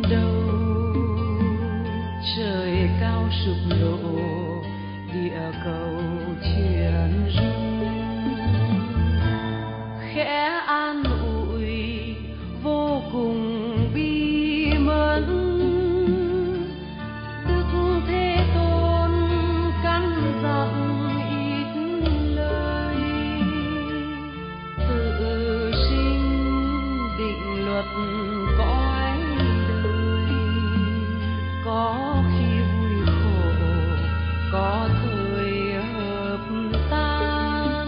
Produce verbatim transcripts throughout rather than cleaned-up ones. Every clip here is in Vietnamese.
đâu, trời cao sụp đổ, địa cầu chuyển rung, khẽ an ủi vô cùng bi mẫn. Đức Thế Tôn căn dặn ít lời, tự sinh định luật cõi đời, có khi vui khổ, có thời hợp tan.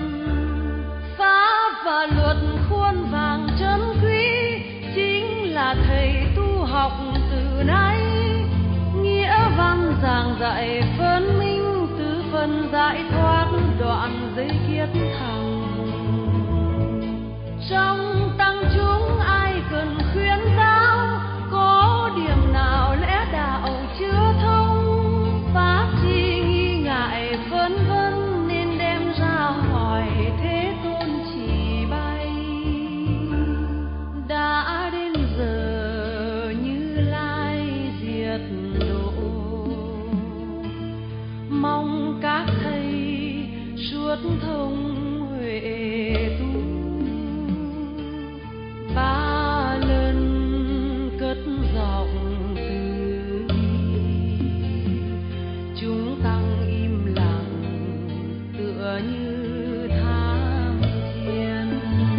Pháp và luật khuôn vàng trân quý, chính là thầy tu học từ nay. Nghĩa văn giảng dạy phân minh, tứ phân giải thoát đoạn giới kiết thẳng. Trong tăng chúng ai cần khuyến giáo, có điểm nào lẽ đạo chưa thông, pháp chi nghi ngại vân vân, nên đem ra hỏi Thế Tôn chỉ bày. Đã đến giờ Như Lai diệt độ, mong các thầy suốt thông huệ tu. Ba lần cất giọng từ bi, chúng tăng im lặng tựa như tham thiền.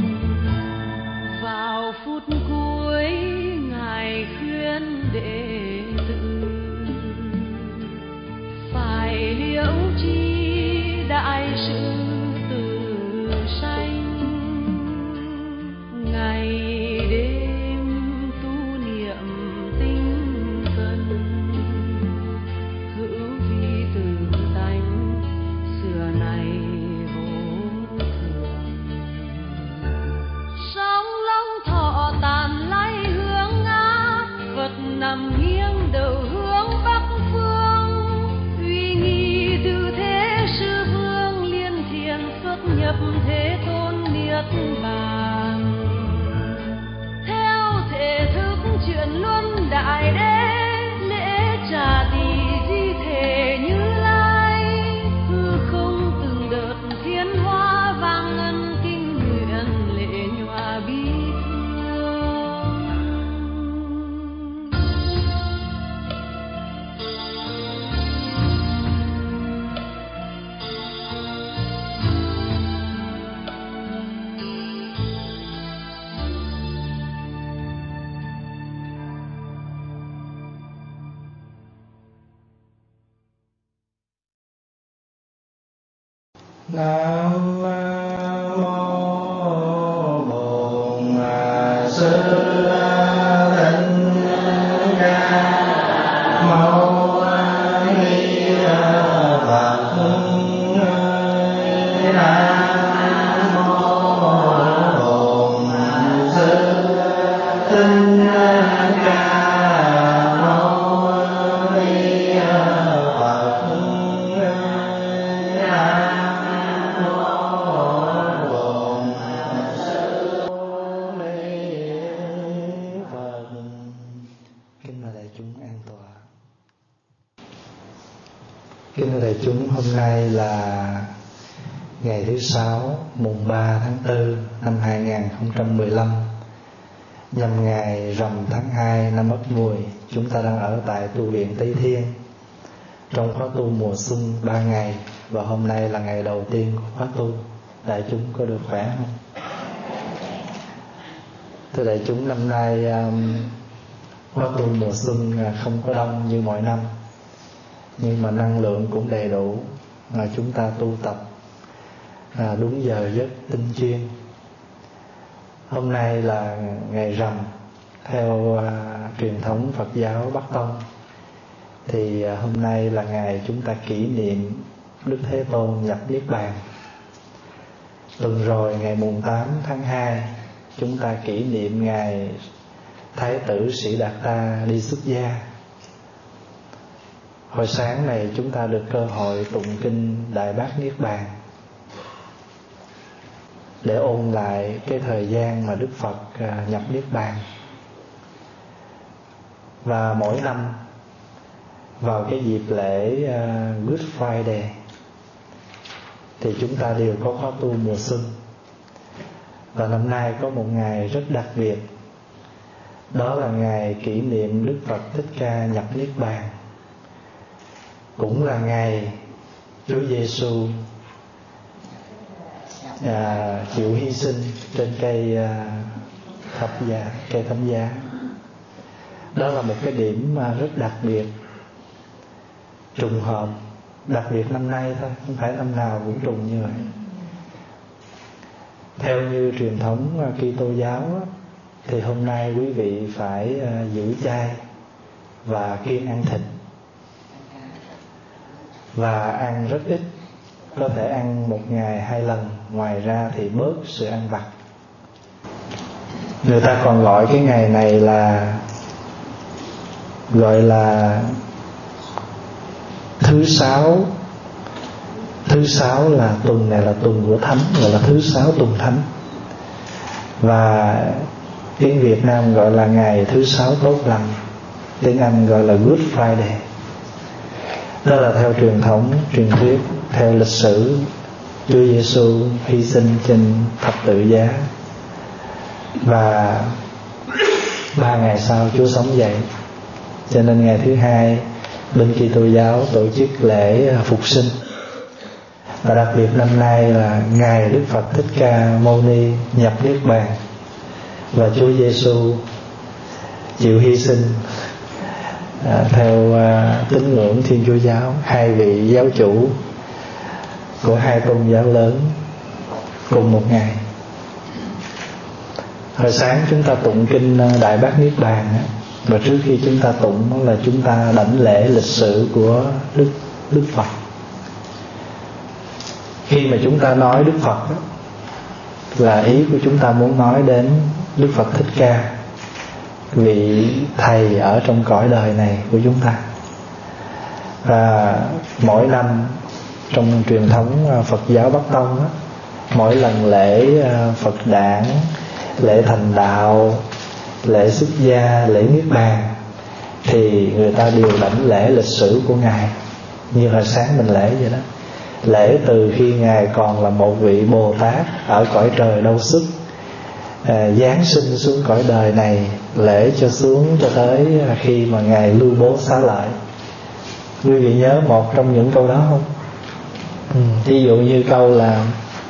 Vào phút cuối ngài khuyên đệ tử, phải liễu chi đại sự từ sanh. Ngày đêm tu niệm tinh cần, hữu vi từ tánh xưa nay vô thường. Sóng long thọ tàn lay hướng ngã, vật nằm nghiêng đầu hướng bắc phương. Uy nghi từ thế sư vương, liên thiền xuất nhập Thế Tôn niết bàn. Theo thể thức chuyển luân đại đế, lễ trà tỳ di thể Như Lai. Hư không từng đợt thiên hoa vang ngân, kinh nguyện lễ nhòa bi thương. Nam mô Bổn Sư Thích Ca Mâu Ni Phật. Nam mô Bổn Sư Thích Ca Mâu Ni Phật. Kính thưa đại chúng, hôm nay là ngày thứ sáu, mùng ba tháng tư năm hai nghìn không trăm mười lăm, nhằm ngày rằm tháng hai năm Ất Mùi. Chúng ta đang ở tại tu viện Tây Thiên trong khóa tu mùa xuân ba ngày, và hôm nay là ngày đầu tiên của khóa tu. Đại chúng có được khỏe không? Thưa đại chúng, năm nay um, khóa tu mùa xuân không có đông như mọi năm, nhưng mà năng lượng cũng đầy đủ, mà chúng ta tu tập à, đúng giờ giấc tinh chuyên. Hôm nay là ngày rằm theo à, truyền thống Phật giáo Bắc Tông, thì à, hôm nay là ngày chúng ta kỷ niệm Đức Thế Tôn nhập Niết Bàn. Tuần rồi ngày mùng tám tháng hai chúng ta kỷ niệm ngày Thái tử Sĩ Đạt Ta đi xuất gia. Hồi sáng này chúng ta được cơ hội tụng kinh Đại Bát Niết Bàn để ôn lại cái thời gian mà Đức Phật nhập Niết Bàn. Và mỗi năm vào cái dịp lễ uh, Good Friday thì chúng ta đều có khóa tu mùa xuân. Và năm nay có một ngày rất đặc biệt, đó là ngày kỷ niệm Đức Phật Thích Ca nhập Niết Bàn. Cũng là ngày Chúa Giêsu à, chịu hy sinh trên cây à, thập giá, cây thánh giá. Đó là một cái điểm mà rất đặc biệt, trùng hợp, đặc biệt năm nay thôi, không phải năm nào cũng trùng như vậy. Theo như truyền thống Kitô giáo thì hôm nay quý vị phải uh, giữ chay và kiêng ăn thịt, và ăn rất ít, có thể ăn một ngày hai lần, ngoài ra thì bớt sự ăn vặt. Người ta còn gọi cái ngày này là gọi là thứ sáu. Thứ sáu là tuần này là tuần của Thánh, gọi là thứ sáu tuần Thánh. Và tiếng Việt Nam gọi là ngày thứ sáu tốt lành, tiếng Anh gọi là Good Friday. Đó là theo truyền thống, truyền thuyết, theo lịch sử Chúa Giêsu hy sinh trên thập tự giá. Và ba ngày sau Chúa sống dậy, cho nên ngày thứ hai bên Kitô giáo tổ chức lễ phục sinh. Và đặc biệt năm nay là ngày Đức Phật Thích Ca Mâu Ni nhập Niết Bàn và Chúa Giêsu chịu hy sinh à, theo à, tín ngưỡng Thiên Chúa giáo, hai vị giáo chủ của hai tôn giáo lớn cùng một ngày. Hồi sáng chúng ta tụng kinh Đại Bát Niết Bàn, và trước khi chúng ta tụng là chúng ta đảnh lễ lịch sử của Đức Đức Phật. Khi mà chúng ta nói Đức Phật là ý của chúng ta muốn nói đến Đức Phật Thích Ca, vị thầy ở trong cõi đời này của chúng ta. Và mỗi năm trong truyền thống Phật giáo Bắc Tông á, mỗi lần lễ Phật đản, lễ thành đạo, lễ xuất gia, lễ niết bàn thì người ta đều đảnh lễ lịch sử của Ngài. Như hồi sáng mình lễ vậy đó, lễ từ khi Ngài còn là một vị Bồ Tát ở cõi trời Đâu Xuất, à, giáng sinh xuống cõi đời này, lễ cho xuống cho tới khi mà Ngài lưu bố xá lợi. Quý vị nhớ một trong những câu đó không? Ừ, ví dụ như câu là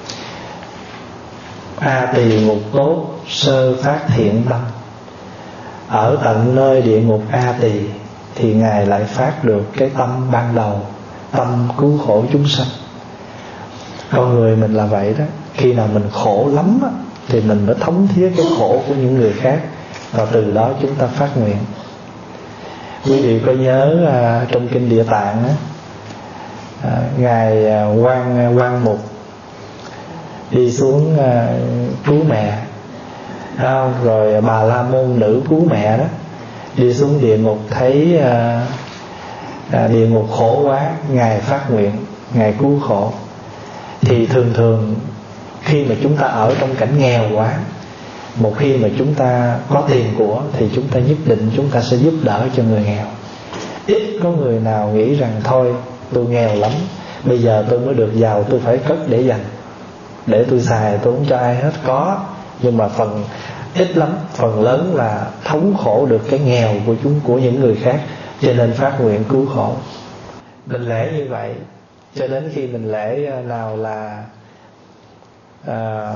A tỳ ngục tốt sơ phát thiện tâm. Ở tận nơi địa ngục A tỳ thì Ngài lại phát được cái tâm ban đầu, tâm cứu khổ chúng sanh. Con người mình là vậy đó, khi nào mình khổ lắm á, thì mình mới thấm thía cái khổ của những người khác, và từ đó chúng ta phát nguyện. Quý vị có nhớ à, trong kinh Địa Tạng á, à, Ngài à, Quan Quan Mục đi xuống à, cứu mẹ, không? Rồi Bà La Môn nữ cứu mẹ đó đi xuống địa ngục, thấy à, à, địa ngục khổ quá, Ngài phát nguyện, Ngài cứu khổ. Thì thường thường khi mà chúng ta ở trong cảnh nghèo quá, một khi mà chúng ta có tiền của thì chúng ta nhất định chúng ta sẽ giúp đỡ cho người nghèo. Ít có người nào nghĩ rằng thôi tôi nghèo lắm, bây giờ tôi mới được giàu, tôi phải cất để dành, để tôi xài, tôi không cho ai hết. Có, nhưng mà phần ít lắm, phần lớn là thống khổ được cái nghèo của chúng, của những người khác, cho nên phát nguyện cứu khổ. Mình lễ như vậy, cho đến khi mình lễ nào là à,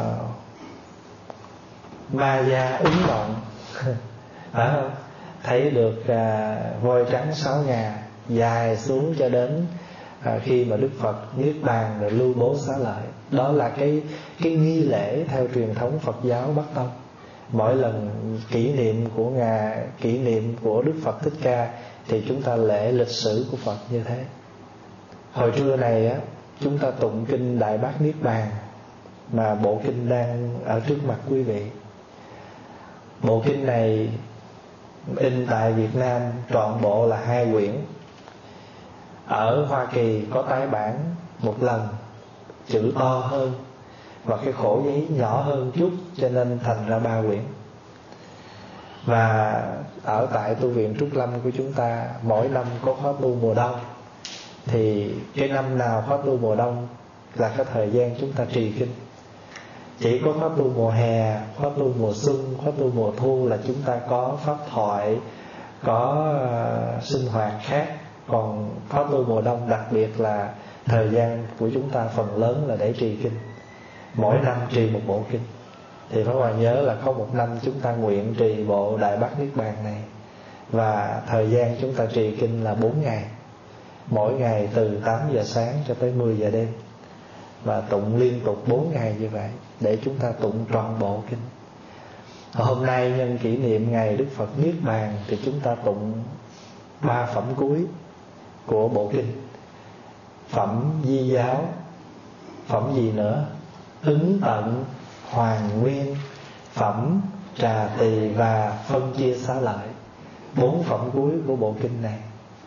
ma gia ứng động phải không? Thấy được à, voi trắng sáu ngà dài xuống cho đến à, khi mà Đức Phật niết bàn rồi lưu bố xá lợi. Đó là cái cái nghi lễ theo truyền thống Phật giáo Bắc Tông. Mỗi lần kỷ niệm của Ngài, kỷ niệm của Đức Phật Thích Ca thì chúng ta lễ lịch sử của Phật như thế. Hồi trưa này á, chúng ta tụng kinh Đại Bát Niết Bàn, mà bộ kinh đang ở trước mặt quý vị. Bộ kinh này in tại Việt Nam trọn bộ là hai quyển. Ở Hoa Kỳ có tái bản một lần, chữ to hơn và cái khổ giấy nhỏ hơn chút, cho nên thành ra ba quyển. Và ở tại tu viện Trúc Lâm của chúng ta, mỗi năm có khóa tu mùa đông, thì cái năm nào khóa tu mùa đông là cái thời gian chúng ta trì kinh. Chỉ có khóa tu mùa hè, khóa tu mùa xuân, khóa tu mùa thu là chúng ta có pháp thoại, có uh, sinh hoạt khác. Còn khóa tu mùa đông đặc biệt là thời gian của chúng ta phần lớn là để trì kinh. Mỗi năm trì một bộ kinh. Thì Pháp Hòa nhớ là có một năm chúng ta nguyện trì bộ Đại Bát Niết Bàn này. Và thời gian chúng ta trì kinh là bốn ngày. Mỗi ngày từ tám giờ sáng cho tới mười giờ đêm. Và tụng liên tục bốn ngày như vậy, để chúng ta tụng trọn bộ kinh. Hôm nay nhân kỷ niệm ngày Đức Phật Niết Bàn, thì chúng ta tụng ba phẩm cuối của bộ kinh. Phẩm Di Giáo, phẩm gì nữa? Ứng Tận, Hoàn Nguyên, phẩm Trà Tỳ và Phân Chia Xá Lợi. Bốn phẩm cuối của bộ kinh này.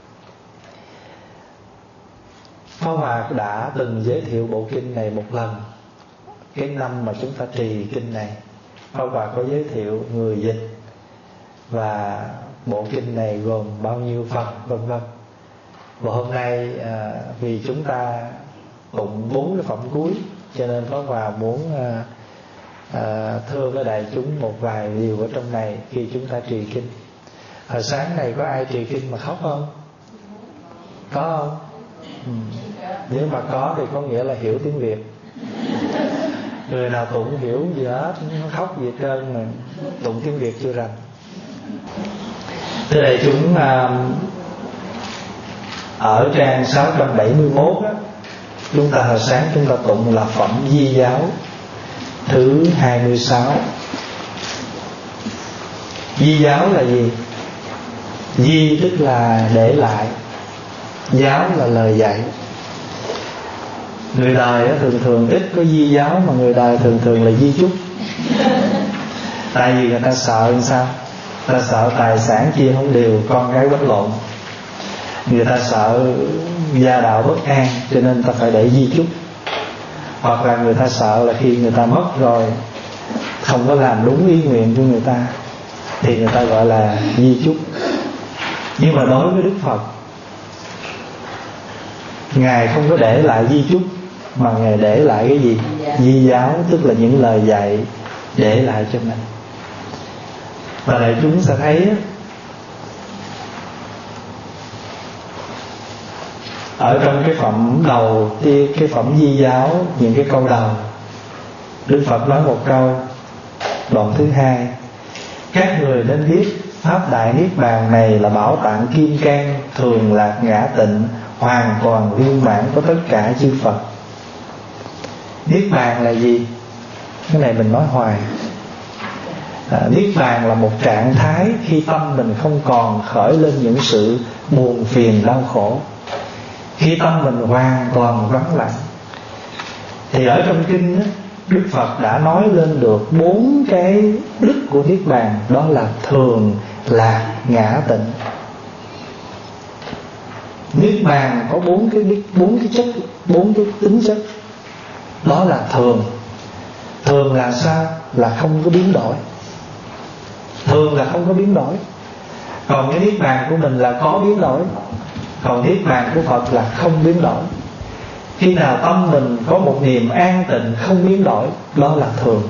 Pháp Hòa đã từng giới thiệu bộ kinh này một lần. Cái năm mà chúng ta trì kinh này, Pháp Hòa có giới thiệu người dịch và bộ kinh này gồm bao nhiêu phần, vân vân. Và hôm nay à, vì chúng ta tụng bốn cái phẩm cuối, cho nên Pháp Hòa muốn à, à, thưa với đại chúng một vài điều ở trong này khi chúng ta trì kinh. Hồi sáng này có ai trì kinh mà khóc không? Có không? Ừ. Nếu mà có thì có nghĩa là hiểu tiếng Việt. Người nào tụng hiểu gì hết, khóc gì hết trơn mà tụng tiếng Việt chưa rành. Thưa đại chúng, ở trang sáu trăm bảy mươi mốt á, chúng ta hồi sáng chúng ta tụng là phẩm Di Giáo thứ hai mươi sáu. Di Giáo là gì? Di tức là để lại, giáo là lời dạy. Người đời thường thường ít có di giáo, mà người đời thường thường là di chúc. Tại vì người ta sợ làm sao? Ta sợ tài sản chia không đều, con cái quánh lộn. Người ta sợ gia đạo bất an, cho nên ta phải để di chúc. Hoặc là người ta sợ là khi người ta mất rồi, không có làm đúng ý nguyện của người ta, thì người ta gọi là di chúc. Nhưng mà đối với Đức Phật, Ngài không có để lại di chúc, mà Ngài để lại cái gì? Di giáo, tức là những lời dạy để lại cho mình. Và đại chúng sẽ thấy ở trong cái phẩm đầu, cái phẩm Di Giáo, những cái câu đầu, Đức Phật nói một câu, đoạn thứ hai: các người nên biết Pháp Đại Niết Bàn này là bảo tạng kim cang, thường lạc ngã tịnh, hoàn toàn viên mãn của tất cả chư Phật. Niết Bàn là gì? Cái này mình nói hoài. à, Niết Bàn là một trạng thái khi tâm mình không còn khởi lên những sự buồn phiền đau khổ, khi tâm mình hoàn toàn vắng lặng. Thì ở trong kinh đó, Đức Phật đã nói lên được bốn cái đức của Niết Bàn. Đó là thường, lạc, ngã, tịnh. Niết Bàn có bốn cái đức, bốn cái chất, bốn cái tính chất. Đó là thường. Thường là sao? Là không có biến đổi. Thường là không có biến đổi. Còn cái Niết Bàn của mình là có biến đổi. Còn Niết Bàn của Phật là không biến đổi. Khi nào tâm mình có một niềm an tịnh không biến đổi, đó là thường.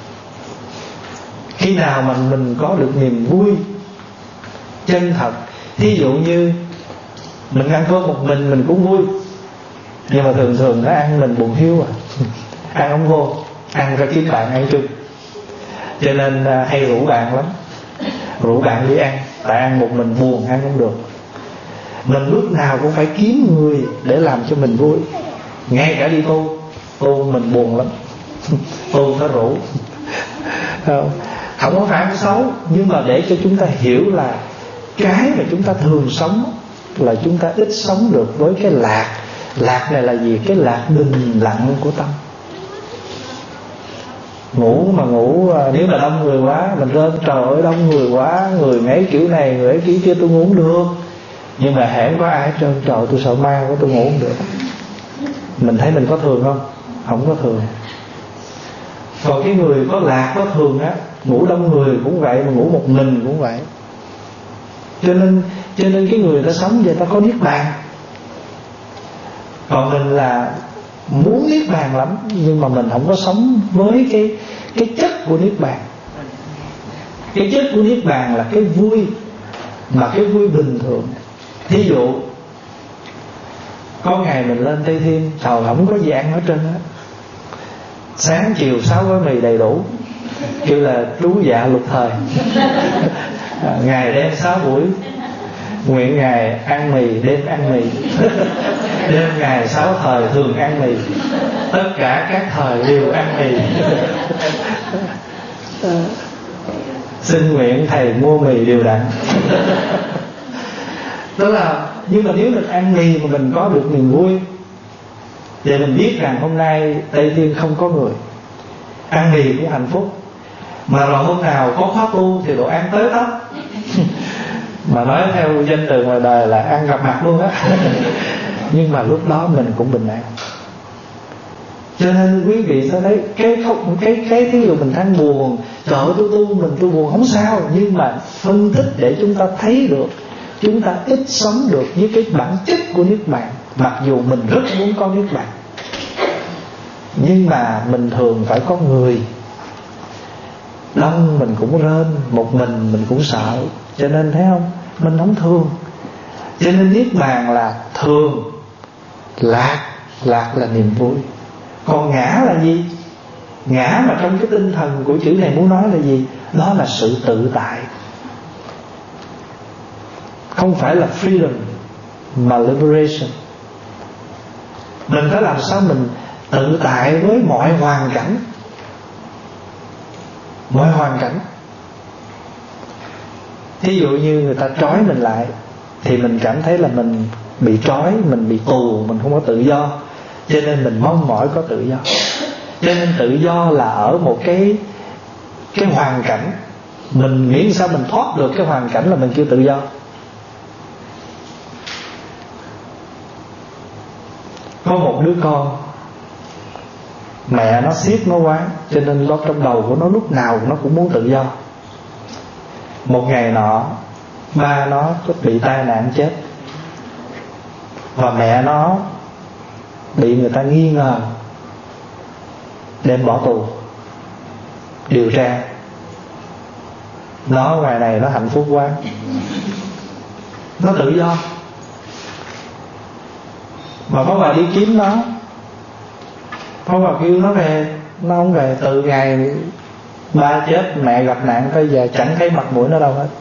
Khi nào mà mình có được niềm vui chân thật, thí dụ như mình ăn cơm một mình mình cũng vui, nhưng mà thường thường nó ăn mình buồn hiu à, ăn không vô, ăn ra kiếm bạn ăn chung. Cho nên hay rủ bạn lắm, rủ bạn đi ăn, tại ăn một mình buồn, ăn không được. Mình lúc nào cũng phải kiếm người để làm cho mình vui. Ngay cả đi tu, tu mình buồn lắm, tu phải rủ. Không, không có phải xấu, nhưng mà để cho chúng ta hiểu là cái mà chúng ta thường sống là chúng ta ít sống được với cái lạc. Lạc này là gì? Cái lạc bình lặng của tâm. Ngủ mà ngủ, nếu mà đông người quá mình rên trời ơi đông người quá, người ấy kiểu này, người ấy kiểu kia, tôi ngủ không được. Nhưng mà hễ có ai trơn trời tôi sợ ma của tôi ngủ không được. Mình thấy mình có thường không? Không có thường. Còn cái người có lạc có thường á, ngủ đông người cũng vậy, mà ngủ một mình cũng vậy. Cho nên cho nên cái người ta sống vậy ta có niết bàn. Còn mình là muốn niết bàn lắm, nhưng mà mình không có sống với cái cái chất của niết bàn. Cái chất của niết bàn là cái vui, mà cái vui bình thường. Thí dụ có ngày mình lên Tây Thiên, trời không có gì ăn ở trên đó, sáng chiều sáu gói mì đầy đủ, kêu là trú dạ lục thời. Ngày đêm sáu buổi, nguyện ngày ăn mì, đêm ăn mì. Đêm ngày sáu thời thường ăn mì, tất cả các thời đều ăn mì. Xin nguyện thầy mua mì đều đặn. Tức là, nhưng mà nếu mình ăn mì mà mình có được niềm vui, thì mình biết rằng hôm nay Tây Thiên không có người, ăn mì cũng hạnh phúc. Mà rồi hôm nào có khóa tu thì đồ ăn tới tấp. Mà nói theo danh từ ngoài đời là ăn gặp mặt luôn á. Nhưng mà lúc đó mình cũng bình an. Cho nên quý vị sẽ thấy cái không cái cái thí dụ mình đang buồn, trời ơi tôi tu mình tôi buồn không sao, nhưng mà phân tích để chúng ta thấy được chúng ta ít sống được với cái bản chất của niết bàn. Mặc dù mình rất muốn có niết bàn, nhưng mà mình thường phải có người, đông mình cũng rên, một mình mình cũng sợ. Cho nên thấy không, mình không thường. Cho nên niết bàn là thường, lạc, lạc là niềm vui. Còn ngã là gì? Ngã mà trong cái tinh thần của chữ này muốn nói là gì? Đó là sự tự tại. Không phải là freedom, mà liberation. Mình phải làm sao mình tự tại với mọi hoàn cảnh. Mọi hoàn cảnh. Thí dụ như người ta trói mình lại, thì mình cảm thấy là mình bị trói, mình bị tù, mình không có tự do. Cho nên mình mong mỏi có tự do. Cho nên tự do là ở một cái cái hoàn cảnh. Mình miễn sao mình thoát được cái hoàn cảnh là mình kêu tự do. Có một đứa con, mẹ nó siết nó quá, cho nên nó trong đầu của nó lúc nào nó cũng muốn tự do. Một ngày nọ, ba nó bị tai nạn chết, và mẹ nó bị người ta nghi ngờ, đem bỏ tù điều tra. Nó ngoài này nó hạnh phúc quá, nó tự do. Mà có bà đi kiếm nó, có bà kêu nó về, nó không về. Từ ngày ba chết, mẹ gặp nạn tới giờ chẳng thấy mặt mũi nó đâu hết.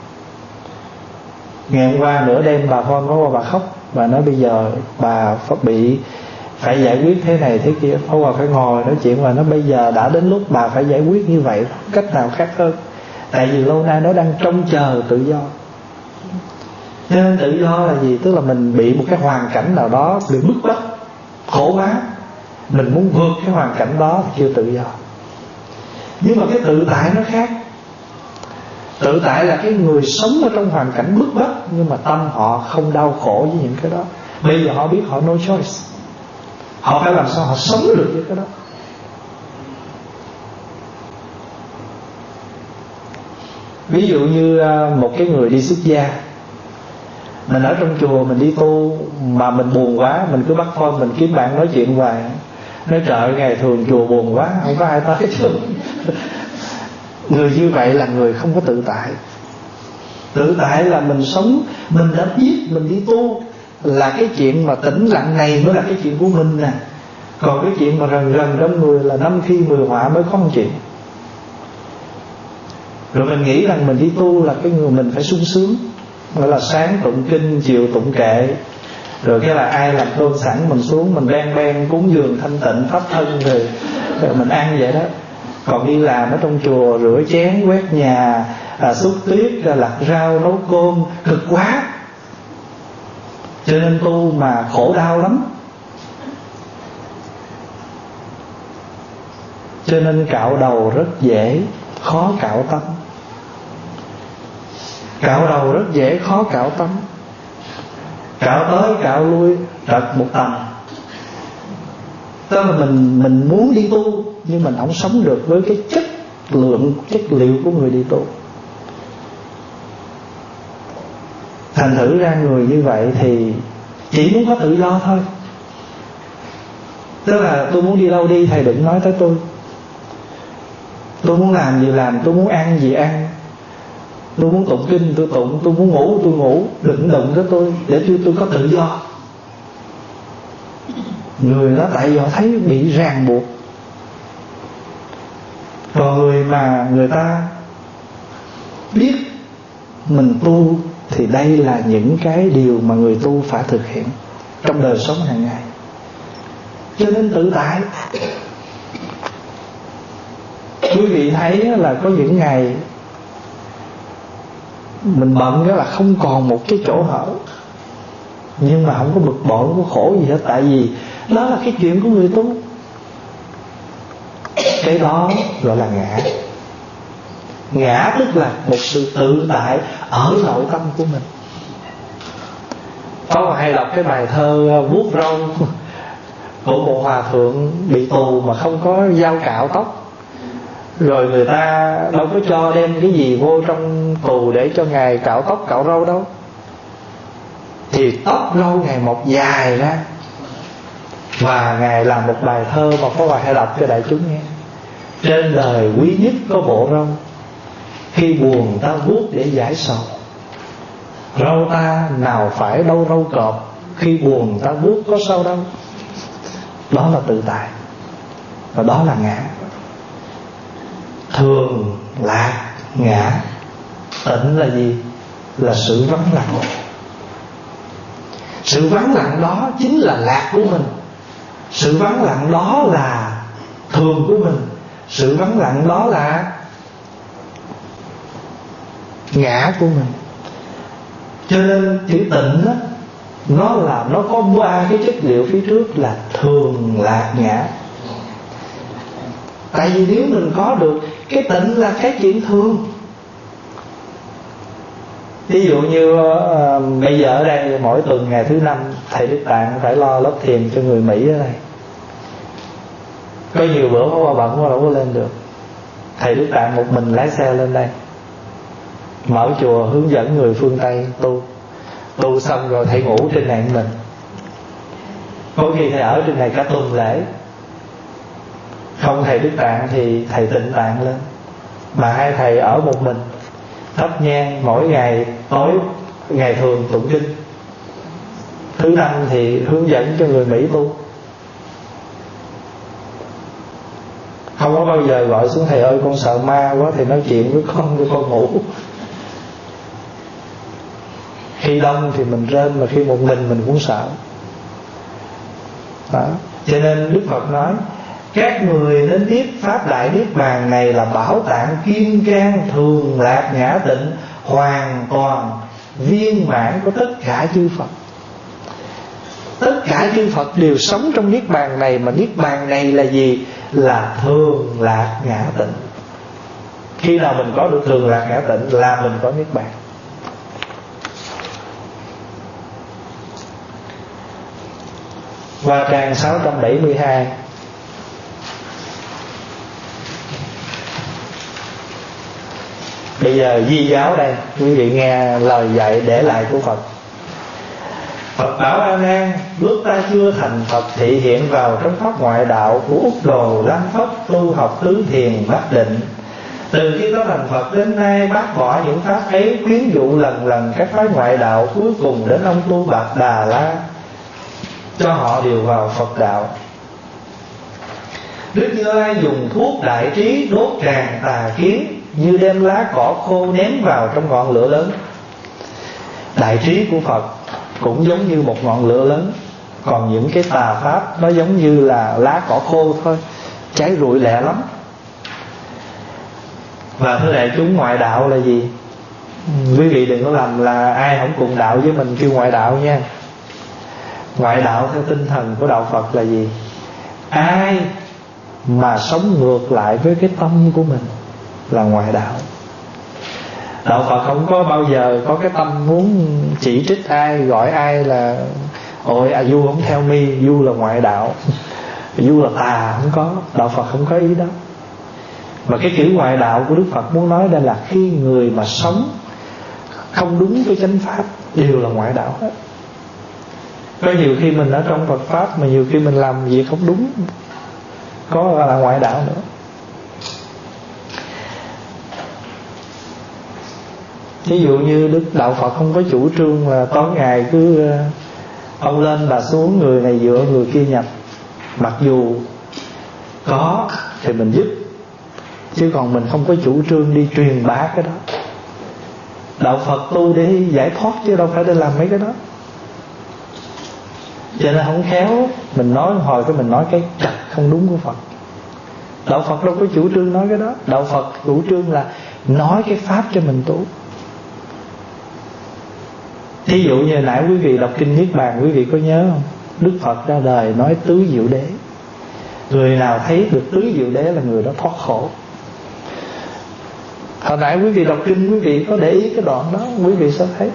Ngày hôm qua nửa đêm bà con có qua bà khóc, bà nói bây giờ bà bị phải giải quyết thế này thế kia. Ông bà phải ngồi nói chuyện, và nó bây giờ đã đến lúc bà phải giải quyết như vậy, cách nào khác hơn. Tại vì lâu nay nó đang trông chờ tự do. Cho nên tự do là gì? Tức là mình bị một cái hoàn cảnh nào đó bị bức bách, khổ quá, mình muốn vượt cái hoàn cảnh đó thì kêu tự do. Nhưng mà cái tự tại nó khác. Tự tại là cái người sống ở trong hoàn cảnh bức bách, nhưng mà tâm họ không đau khổ với những cái đó. Bây giờ họ biết họ no choice, họ phải làm sao họ sống được với cái đó. Ví dụ như một cái người đi xuất gia, mình ở trong chùa mình đi tu mà mình buồn quá, mình cứ bắt phone mình kiếm bạn nói chuyện hoài, nói trời ngày thường chùa buồn quá, không có ai tới chứ. Người như vậy là người không có tự tại. Tự tại là mình sống, mình đã biết mình đi tu là cái chuyện mà tĩnh lặng này mới là cái chuyện của mình nè. Còn cái chuyện mà rần rần trong người là năm khi mười họa mới có một chuyện. Rồi mình nghĩ rằng mình đi tu là cái người mình phải sung sướng, gọi là sáng tụng kinh, chiều tụng kệ, rồi cái là ai làm cơm sẵn mình xuống mình ben ben cúng dường thanh tịnh pháp thân, rồi, rồi mình ăn vậy đó. Còn đi làm ở trong chùa rửa chén, quét nhà, à, xúc tuyết, lặt rau, nấu cơm, cực quá. Cho nên tu mà khổ đau lắm. Cho nên cạo đầu rất dễ, khó cạo tâm. Cạo đầu rất dễ, khó cạo tâm. Cạo tới cạo lui trật một tầng. Tức là mình mình muốn đi tu, nhưng mình không sống được với cái chất lượng chất liệu của người đi tu. Thành thử ra người như vậy thì chỉ muốn có tự do thôi. Tức là tôi muốn đi đâu đi, thầy đừng nói tới tôi. Tôi muốn làm gì làm, tôi muốn ăn gì ăn, tôi muốn tụng kinh tôi tụng, tôi muốn ngủ tôi ngủ, đừng đụng tới tôi, để tôi tôi có tự do. Người đó tại do thấy bị ràng buộc. Còn người mà người ta biết mình tu thì đây là những cái điều mà người tu phải thực hiện trong đời sống hàng ngày, cho nên tự tại. Quý vị thấy là có những ngày mình bận cái là không còn một cái chỗ hở, nhưng mà không có bực bội, không có khổ gì hết. Tại vì đó là cái chuyện của người tu. Cái đó gọi là ngã. Ngã tức là một sự tự tại ở nội tâm của mình. Có mà hay đọc cái bài thơ vuốt râu của một hòa thượng bị tù mà không có dao cạo tóc, rồi người ta đâu có cho đem cái gì vô trong tù để cho ngài cạo tóc cạo râu đâu, thì tóc râu ngài mọc dài ra. Và ngài làm một bài thơ mà có bài hay đọc cho đại chúng nghe: trên đời quý nhất có bộ râu, khi buồn ta vuốt để giải sầu. Râu ta nào phải đâu râu cọp, khi buồn ta vuốt có sao đâu. Đó là tự tại, và đó là ngã. Thường lạc ngã. Tịnh là gì? Là sự vắng lặng. Sự vắng lặng đó chính là lạc của mình. Sự vắng lặng đó là thường của mình. Sự vắng lặng đó là ngã của mình. Cho nên chữ tịnh đó, nó là nó có ba cái chất liệu phía trước là thường lạc ngã. Tại vì nếu mình có được cái tịnh là cái chuyện thường. Ví dụ như uh, bây giờ ở đây mỗi tuần ngày thứ năm thầy Đức Tạng phải lo lớp thiền cho người Mỹ ở đây. Có nhiều bữa có qua bận quá đâu có lên được, thầy Đức Tạng một mình lái xe lên đây, mở chùa hướng dẫn người phương Tây tu. Tu xong rồi thầy ngủ trên này mình. Có khi thầy ở trên này cả tuần lễ. Không thầy Đức Tạng thì thầy Tịnh Tạng lên. Mà hai thầy ở một mình, thắp nhang mỗi ngày tối, ngày thường tụng kinh. Thứ năm thì hướng dẫn cho người Mỹ tu. Không có bao giờ gọi xuống: thầy ơi con sợ ma quá, thầy nói chuyện với con cho con ngủ. Khi đông thì mình rên, mà khi một mình mình cũng sợ đó. Cho nên Đức Phật nói: các người nên biết pháp đại niết bàn này là bảo tạng kiên can, thường lạc ngã tịnh, hoàn toàn viên mãn của tất cả chư Phật. Tất cả chư Phật đều sống trong niết bàn này. Mà niết bàn này là gì? Là thường lạc ngã tịnh. Khi nào mình có được thường lạc ngã tịnh là mình có niết bàn. Qua trang sáu trăm bảy mươi hai. Bây giờ Di giáo đây, quý vị nghe lời dạy để lại của Phật. Phật bảo: A Nan, lúc ta chưa thành Phật thị hiện vào trong pháp ngoại đạo của Úc Đồ Lam Phất, tu học tứ thiền bát định. Từ khi ta thành Phật đến nay, bác bỏ những pháp ấy, khuyến dụ lần lần các phái ngoại đạo, cuối cùng đến ông tu Bạc Đà La, cho họ đều vào Phật đạo. Đức Như Lai dùng thuốc đại trí đốt tràn tà kiến, như đem lá cỏ khô ném vào trong ngọn lửa lớn. Đại trí của Phật cũng giống như một ngọn lửa lớn. Còn những cái tà pháp nó giống như là lá cỏ khô thôi, cháy rụi lẹ lắm. Và thưa đại chúng, ngoại đạo là gì? Quý vị đừng có lầm là ai không cùng đạo với mình kêu ngoại đạo nha. Ngoại đạo theo tinh thần của đạo Phật là gì? Ai mà sống ngược lại với cái tâm của mình là ngoại đạo. Đạo Phật không có bao giờ có cái tâm muốn chỉ trích ai, gọi ai là ôi à, du không theo mi, du là ngoại đạo, du là tà, không có. Đạo Phật không có ý đó. Mà cái chữ ngoại đạo của Đức Phật muốn nói đây là khi người mà sống không đúng với chánh pháp đều là ngoại đạo hết. Có nhiều khi mình ở trong Phật pháp mà nhiều khi mình làm việc không đúng, có là ngoại đạo nữa. Ví dụ như Đức Đạo Phật không có chủ trương là tối ngày cứ ông lên bà xuống, người này dựa người kia nhập. Mặc dù có thì mình giúp, chứ còn mình không có chủ trương đi truyền bá cái đó. Đạo Phật tu để giải thoát chứ đâu phải để làm mấy cái đó. Cho nên không khéo mình nói hồi cái mình nói cái trật không đúng của Phật. Đạo Phật đâu có chủ trương nói cái đó. Đạo Phật chủ trương là nói cái pháp cho mình tu. Thí dụ như nãy quý vị đọc kinh Niết Bàn, quý vị có nhớ không? Đức Phật ra đời nói tứ diệu đế. Người nào thấy được tứ diệu đế là người đó thoát khổ. Hồi nãy quý vị đọc kinh, quý vị có để ý cái đoạn đó, quý vị sẽ thấy.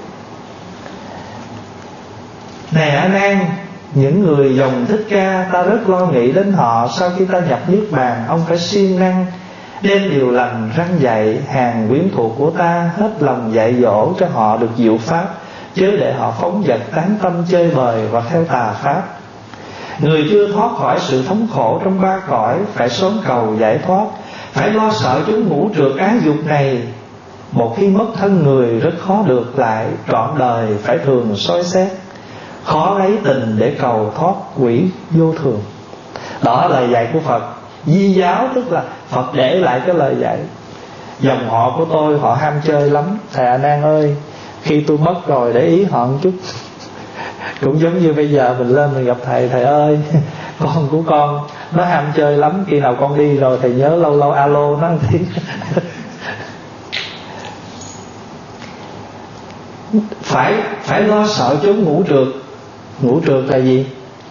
Này A Nan, những người dòng Thích Ca ta rất lo nghĩ đến họ. Sau khi ta nhập Niết Bàn, ông phải siêng năng đem điều lành răn dạy hàng quyến thuộc của ta, hết lòng dạy dỗ cho họ được diệu pháp, chớ để họ phóng dật tán tâm chơi bời và theo tà pháp. Người chưa thoát khỏi sự thống khổ trong ba cõi phải sớm cầu giải thoát, phải lo sợ chúng ngũ trượt ái dục này. Một khi mất thân người rất khó được lại, trọn đời phải thường soi xét, khó lấy tình để cầu thoát quỷ vô thường. Đó là lời dạy của Phật. Di giáo tức là Phật để lại cái lời dạy. Dòng họ của tôi họ ham chơi lắm, thầy A Nan ơi, khi tôi mất rồi để ý họ một chút. Cũng giống như bây giờ mình lên mình gặp thầy, thầy ơi con của con nó ham chơi lắm, khi nào con đi rồi thầy nhớ lâu lâu alo nó một tiếng. Phải phải lo sợ chốn ngũ trượt. Ngũ trượt là gì?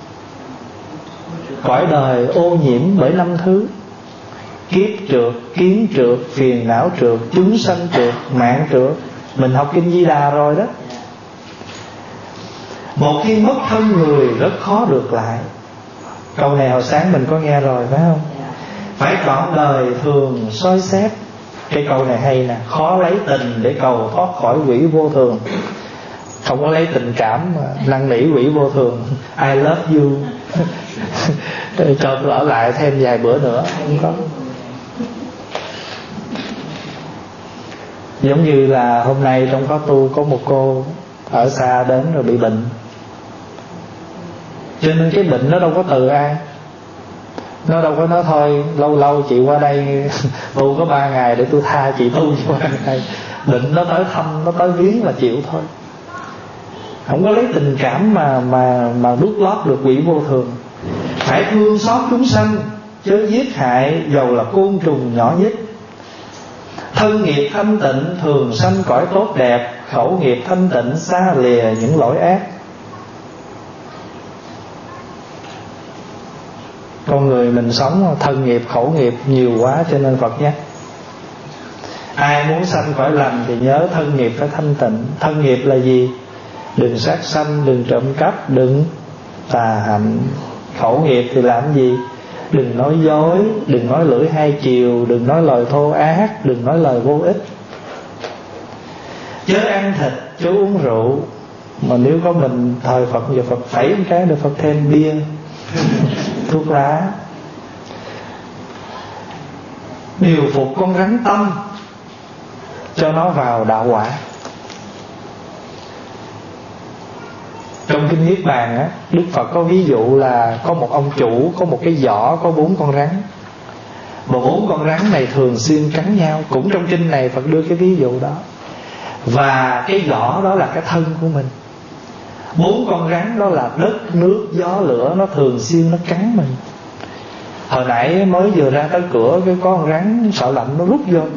Cõi đời ô nhiễm bởi năm thứ: kiếp trượt, kiến trượt, phiền não trượt, chúng sanh trượt, mạng trượt. Mình học kinh Di Đà rồi đó. Một khi mất thân người rất khó được lại. Câu này hồi sáng mình có nghe rồi phải không? Phải trọn đời thường soi xét. Cái câu này hay nè. Khó lấy tình để cầu thoát khỏi quỷ vô thường. Không có lấy tình cảm mà năn nỉ quỷ vô thường. I love you cho tôi ở lại thêm vài bữa nữa. Không có. Giống như là hôm nay trong khóa tu có một cô ở xa đến rồi bị bệnh. Cho nên cái bệnh nó đâu có từ ai. Nó đâu có nói thôi lâu lâu chị qua đây tu có ba ngày để tôi tha chị tu cho ba ngày. Bệnh nó tới thăm, nó tới viếng là chịu thôi. Không có lấy tình cảm mà mà mà đút lót được quỷ vô thường. Phải thương xót chúng sanh, chớ giết hại dầu là côn trùng nhỏ nhất. Thân nghiệp thanh tịnh thường sanh cõi tốt đẹp, khẩu nghiệp thanh tịnh xa lìa những lỗi ác. Con người mình sống thân nghiệp khẩu nghiệp nhiều quá, cho nên Phật nhắc ai muốn sanh cõi lành thì nhớ thân nghiệp phải thanh tịnh. Thân nghiệp là gì? Đừng sát sanh, đừng trộm cắp, đừng tà hạnh. Khẩu nghiệp thì làm gì? Đừng nói dối, đừng nói lưỡi hai chiều, đừng nói lời thô ác, đừng nói lời vô ích. Chớ ăn thịt, chớ uống rượu. Mà nếu có mình thời Phật giờ Phật phẩy một cái để Phật thêm bia thuốc lá. Điều phục con rắn tâm cho nó vào đạo quả. Trong kinh Niết Bàn á, Đức Phật có ví dụ là có một ông chủ có một cái giỏ có bốn con rắn. Mà bốn con rắn này thường xuyên cắn nhau. Cũng trong kinh này Phật đưa cái ví dụ đó. Và cái giỏ đó là cái thân của mình. Bốn con rắn đó là đất, nước, gió, lửa. Nó thường xuyên nó cắn mình. Hồi nãy mới vừa ra tới cửa, cái con rắn sợ lạnh nó rút vô.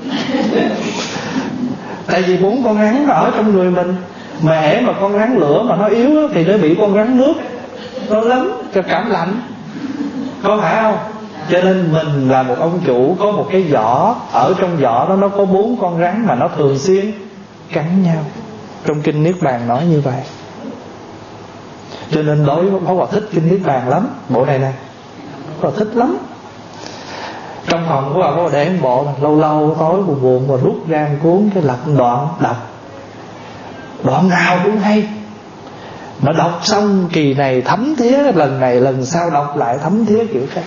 Tại vì bốn con rắn nó ở trong người mình. Mà hễ mà con rắn lửa mà nó yếu thì nó bị con rắn nước nó lấn cho cảm lạnh. Có phải không? Cho nên mình là một ông chủ có một cái giỏ. Ở trong giỏ đó nó có bốn con rắn mà nó thường xuyên cắn nhau. Trong kinh Niết Bàn nói như vậy. Cho nên đối với Pháp Hòa thích kinh Niết Bàn lắm. Bộ này nè Pháp Hòa thích lắm. Trong phòng của bà có để một bộ, lâu lâu tối buồn buồn mà rút ra một cuốn, cái lật đoạn đọc, đoạn nào cũng hay. Mà đọc xong kỳ này thấm thía, lần này lần sau đọc lại thấm thía kiểu khác.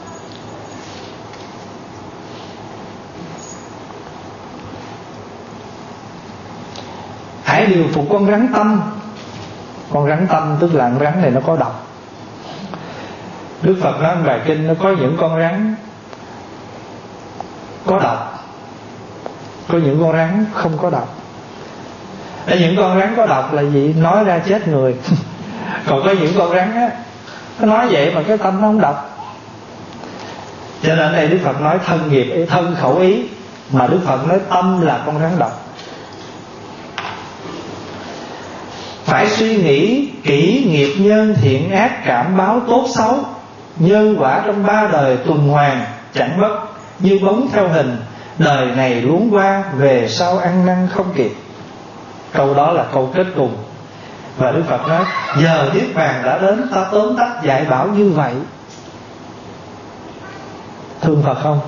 Hãy điều phục con rắn tâm. Con rắn tâm tức là con rắn này nó có độc. Đức Phật nói bài kinh nó có những con rắn có độc, có những con rắn không có độc. Để những con rắn có độc là gì? Nói ra chết người. Còn có những con rắn á, nó nói vậy mà cái tâm nó không độc. Cho nên đây Đức Phật nói thân nghiệp, thân khẩu ý. Mà Đức Phật nói tâm là con rắn độc. Phải suy nghĩ kỹ nghiệp nhân thiện ác, cảm báo tốt xấu. Nhân quả trong ba đời tuần hoàn chẳng mất, như bóng theo hình. Đời này luống qua, về sau ăn năn không kịp. Câu đó là câu kết cùng. Và Đức Phật nói giờ niết bàn đã đến, ta tóm tắt dạy bảo như vậy. Thương Phật không?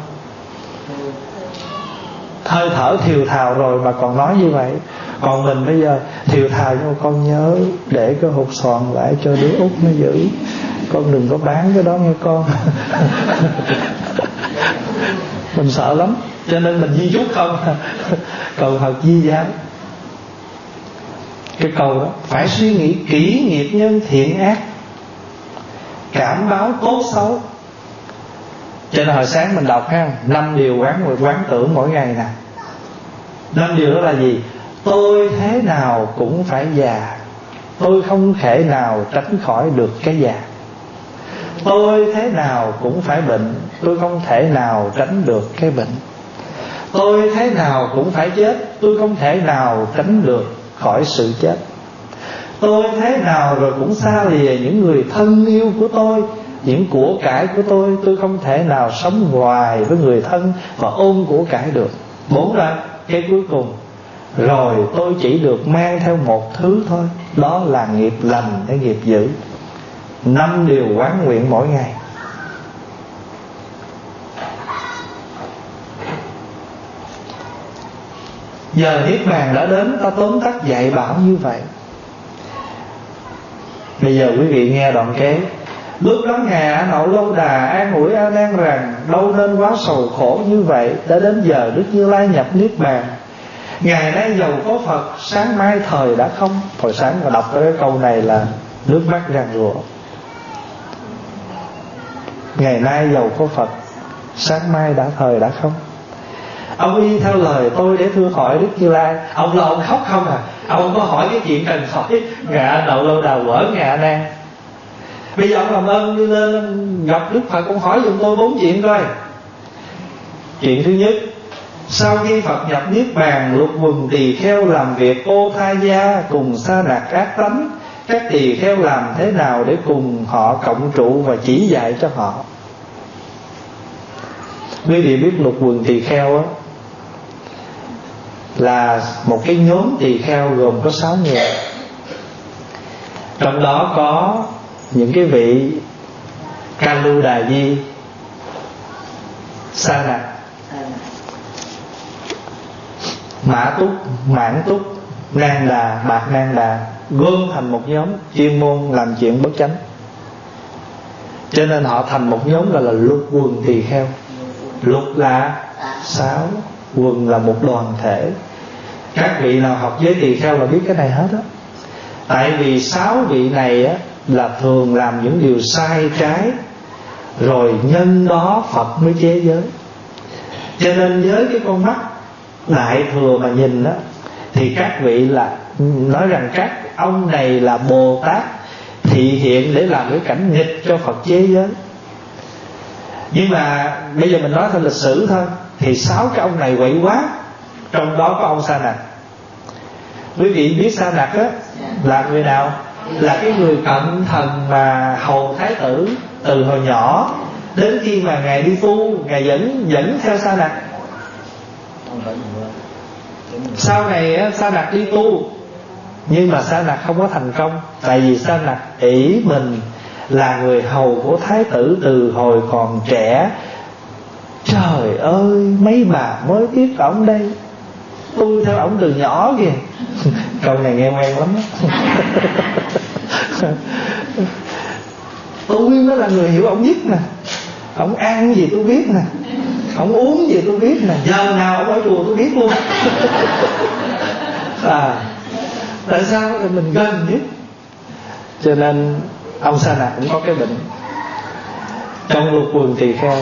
Hơi thở thiều thào rồi mà còn nói như vậy. Còn mình bây giờ thiều thào cho con nhớ để cái hột xoàn lại cho đứa út nó giữ, con đừng có bán cái đó nghe con. Mình sợ lắm, cho nên mình di chúc không. Cầu Phật di giáo. Cái câu đó phải suy nghĩ kỹ nghiệp nhân thiện ác, cảm báo tốt xấu. Cho nên hồi sáng mình đọc ha, năm điều quán quán tưởng mỗi ngày nè. Năm điều đó là gì? Tôi thế nào cũng phải già, tôi không thể nào tránh khỏi được cái già. Tôi thế nào cũng phải bệnh, tôi không thể nào tránh được cái bệnh. Tôi thế nào cũng phải chết, tôi không thể nào tránh được khỏi sự chết. Tôi thế nào rồi cũng xa lìa những người thân yêu của tôi, những của cải của tôi, tôi không thể nào sống hoài với người thân và ôm của cải được. Bốn ra cái cuối cùng, rồi tôi chỉ được mang theo một thứ thôi, đó là nghiệp lành hay nghiệp dữ. Năm điều quán nguyện mỗi ngày. Giờ niết bàn đã đến, ta tóm tắt dạy bảo như vậy. Bây giờ quý vị nghe đoạn kế. Lúc đó Ngài Nậu Lâu Đà an ủi A Nan rằng, đâu nên quá sầu khổ như vậy. Đã đến giờ Đức Như Lai nhập niết bàn. Ngày nay giàu có Phật, sáng mai thời đã không. Hồi sáng mà đọc cái câu này là nước mắt ràn rụa. Ngày nay giàu có Phật, sáng mai đã thời đã không. Ông y theo lời tôi để thưa hỏi Đức Như Lai. Ông là ông khóc không à? Ông có hỏi cái chuyện cần hỏi. Ngài Nậu Lâu Đà quở Ngài A Nan. Bây giờ ông làm ơn đi lên gặp Đức Phật, ông hỏi giùm tôi bốn chuyện coi. Chuyện thứ nhất, sau khi Phật nhập niết bàn, lục quần tỳ kheo làm việc ô tha gia cùng sa nạc ác tánh. Các tỳ kheo làm thế nào để cùng họ cộng trụ và chỉ dạy cho họ? Quý vị biết lục quần tỳ kheo á là một cái nhóm tỳ kheo gồm có sáu người. Trong đó có những cái vị Ca Lưu Đà Di, Sa Nạc, Mã Túc, Mãn Túc, Nan Đà, Bạc Nan Đà, gom thành một nhóm chuyên môn làm chuyện bất chánh. Cho nên họ thành một nhóm gọi là lục quần tỳ kheo. Lục là sáu, quần là một đoàn thể. Các vị nào học với tỳ kheo là biết cái này hết á. Tại vì sáu vị này á là thường làm những điều sai trái, rồi nhân đó Phật mới chế giới. Cho nên với cái con mắt đại thừa mà nhìn đó, thì các vị là nói rằng các ông này là Bồ Tát thị hiện để làm cái cảnh nghịch cho Phật chế giới. Nhưng mà bây giờ mình nói theo lịch sử thôi, thì sáu cái ông này quậy quá. Trong đó có ông Sa Nạc. Quý vị biết Sa Nạc á là người nào? Là cái người cận thần mà hầu thái tử từ hồi nhỏ đến khi mà Ngài đi tu, Ngài dẫn dẫn theo Sa Nạc. Sau này á, Sa Nạc đi tu, nhưng mà Sa Nạc không có thành công. Tại vì Sa Nạc ỷ mình là người hầu của thái tử từ hồi còn trẻ, Trời ơi, mấy bà mới biết ổng đây, tôi theo ổng từ nhỏ kìa. Câu này nghe quen lắm đó. Tôi mới là người hiểu ổng nhất nè. Ổng ăn gì tôi biết nè, ổng uống gì tôi biết nè, giờ nào ổng ở chùa tôi biết luôn. À, tại sao? Thì mình gần nhất. Cho nên ông Sa Nạc cũng có cái bệnh. Trong Lục Quần Tỳ Kheo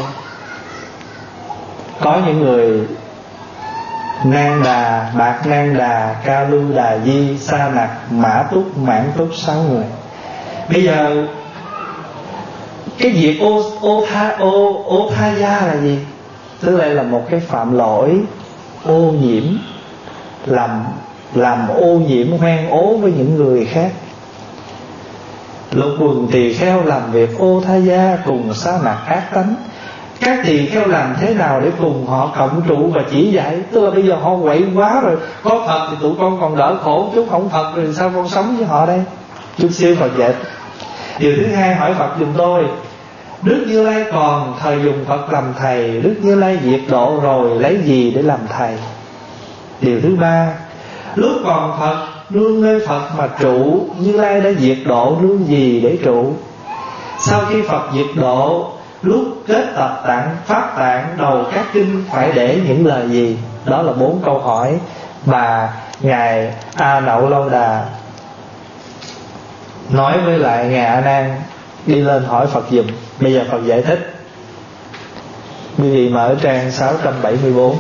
có những người Nang Đà, Bạc Nang Đà, Ca Lưu Đà Di, Sa Nặc, Mã Túc, Mãn Túc, sáu người. Bây giờ cái việc ô ô tha ô ô tha gia là gì? Tức là là một cái phạm lỗi ô nhiễm, làm làm ô nhiễm hoen ố với những người khác. Lục Quần Tỳ Kheo làm việc ô tha gia cùng Sa Nặc ác tánh. Các tỳ kheo làm thế nào để cùng họ cộng trụ và chỉ dạy? Tức là bây giờ họ quậy quá rồi, có Phật thì tụi con còn đỡ khổ chút, không Phật rồi sao con sống với họ đây? Chút xíu Phật dạy. Điều thứ hai, hỏi Phật giùm tôi. Đức Như Lai còn thời dùng Phật làm thầy, Đức Như Lai diệt độ rồi lấy gì để làm thầy? Điều thứ ba, lúc còn Phật nương nơi Phật mà trụ, Như Lai đã diệt độ nương gì để trụ? Sau khi Phật diệt độ, lúc kết tập tạng pháp tạng đầu các kinh phải để những lời gì? Đó là bốn câu hỏi mà ngài A Nậu Lâu Đà nói với lại ngài A Nan đi lên hỏi Phật giùm. Bây giờ Phật giải thích. Quý vị mở trang sáu trăm bảy mươi bốn,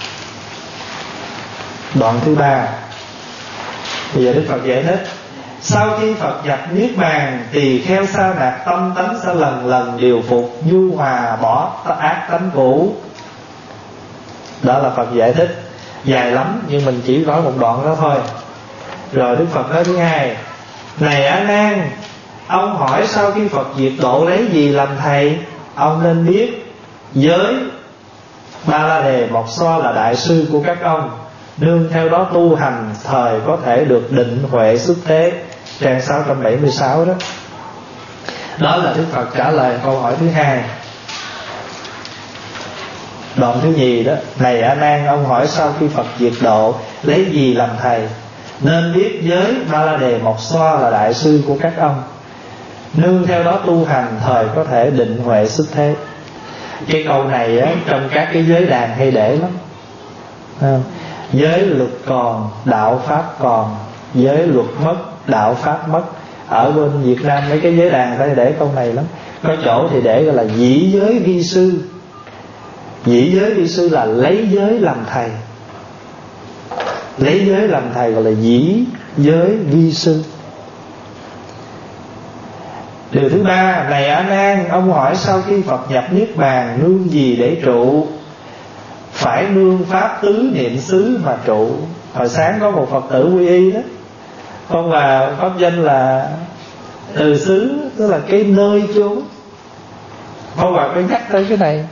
đoạn thứ ba. Bây giờ Đức Phật giải thích. Sau khi Phật nhập niết bàn, tỳ kheo Sa Nặc tâm tánh sẽ lần lần điều phục, nhu hòa bỏ ác tánh cũ. Đó là Phật giải thích. Dài lắm nhưng mình chỉ nói một đoạn đó thôi. Rồi Đức Phật nói thứ hai. Này A Nan, ông hỏi sau khi Phật diệt độ lấy gì làm thầy? Ông nên biết giới Ba La Đề Mộc Xoa là đại sư của các ông, nương theo đó tu hành, thời có thể được định huệ xuất thế. Trang sáu trăm bảy mươi sáu đó. Đó là Đức Phật trả lời câu hỏi thứ hai. Đoạn thứ nhì đó. Này A Nan, ông hỏi sau khi Phật diệt độ lấy gì làm thầy? Nên biết giới Ba La Đề Mộc Xoa là đại sư của các ông, nương theo đó tu hành, thời có thể định huệ xuất thế. Cái câu này á, trong các cái giới đàn hay để lắm. À, giới luật còn, đạo pháp còn, giới luật mất, đạo pháp mất. Ở bên Việt Nam mấy cái giới đàn ta để câu này lắm. Có chỗ thì để gọi là dĩ giới vi sư. Dĩ giới vi sư là lấy giới làm thầy. Lấy giới làm thầy gọi là dĩ giới vi sư. Điều thứ ba. Này A Nan, ông hỏi sau khi Phật nhập niết bàn nương gì để trụ? Phải nương pháp tứ niệm xứ mà trụ. Hồi sáng có một Phật tử quy y đó, con là pháp danh là từ xứ, tức là cái nơi chốn. Con Hòa phải nhắc tới cái này.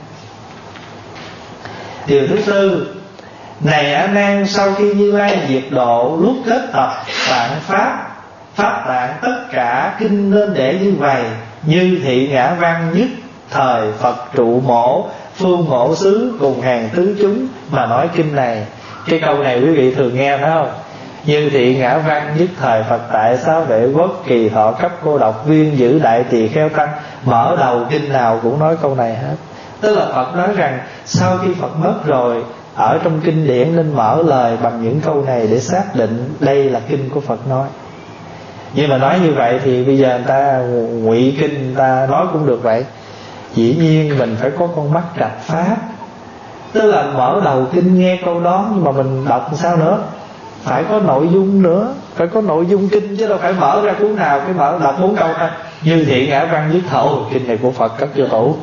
Điều thứ tư. Này A Nan, sau khi Như Lai diệt độ, lúc kết tập tạng pháp pháp tạng tất cả kinh nên để như vậy: như thị ngã văn nhất thời Phật trụ mổ, phương ngộ xứ cùng hàng tứ chúng mà nói kinh này. Cái câu này quý vị thường nghe phải không? Như thị ngã văn nhất thời Phật tại xá vệ quốc, kỳ thọ cấp cô độc viên giữ đại tỳ kheo tăng. Mở đầu kinh nào cũng nói câu này hết. Tức là Phật nói rằng sau khi Phật mất rồi, ở trong kinh điển nên mở lời bằng những câu này để xác định đây là kinh của Phật nói. Nhưng mà nói như vậy thì bây giờ người ta ngụy kinh, người ta nói cũng được vậy. Dĩ nhiên mình phải có con mắt trạch pháp. Tức là mở đầu kinh nghe câu đó, nhưng mà mình đọc sao nữa? Phải có nội dung nữa, phải có nội dung kinh, chứ đâu phải mở ra cuốn nào cái mở đọc bốn câu thôi. Như thị ngã văn nhất thổ, kinh này của Phật cất vô tủ.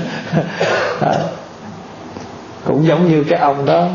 Cũng giống như cái ông đó,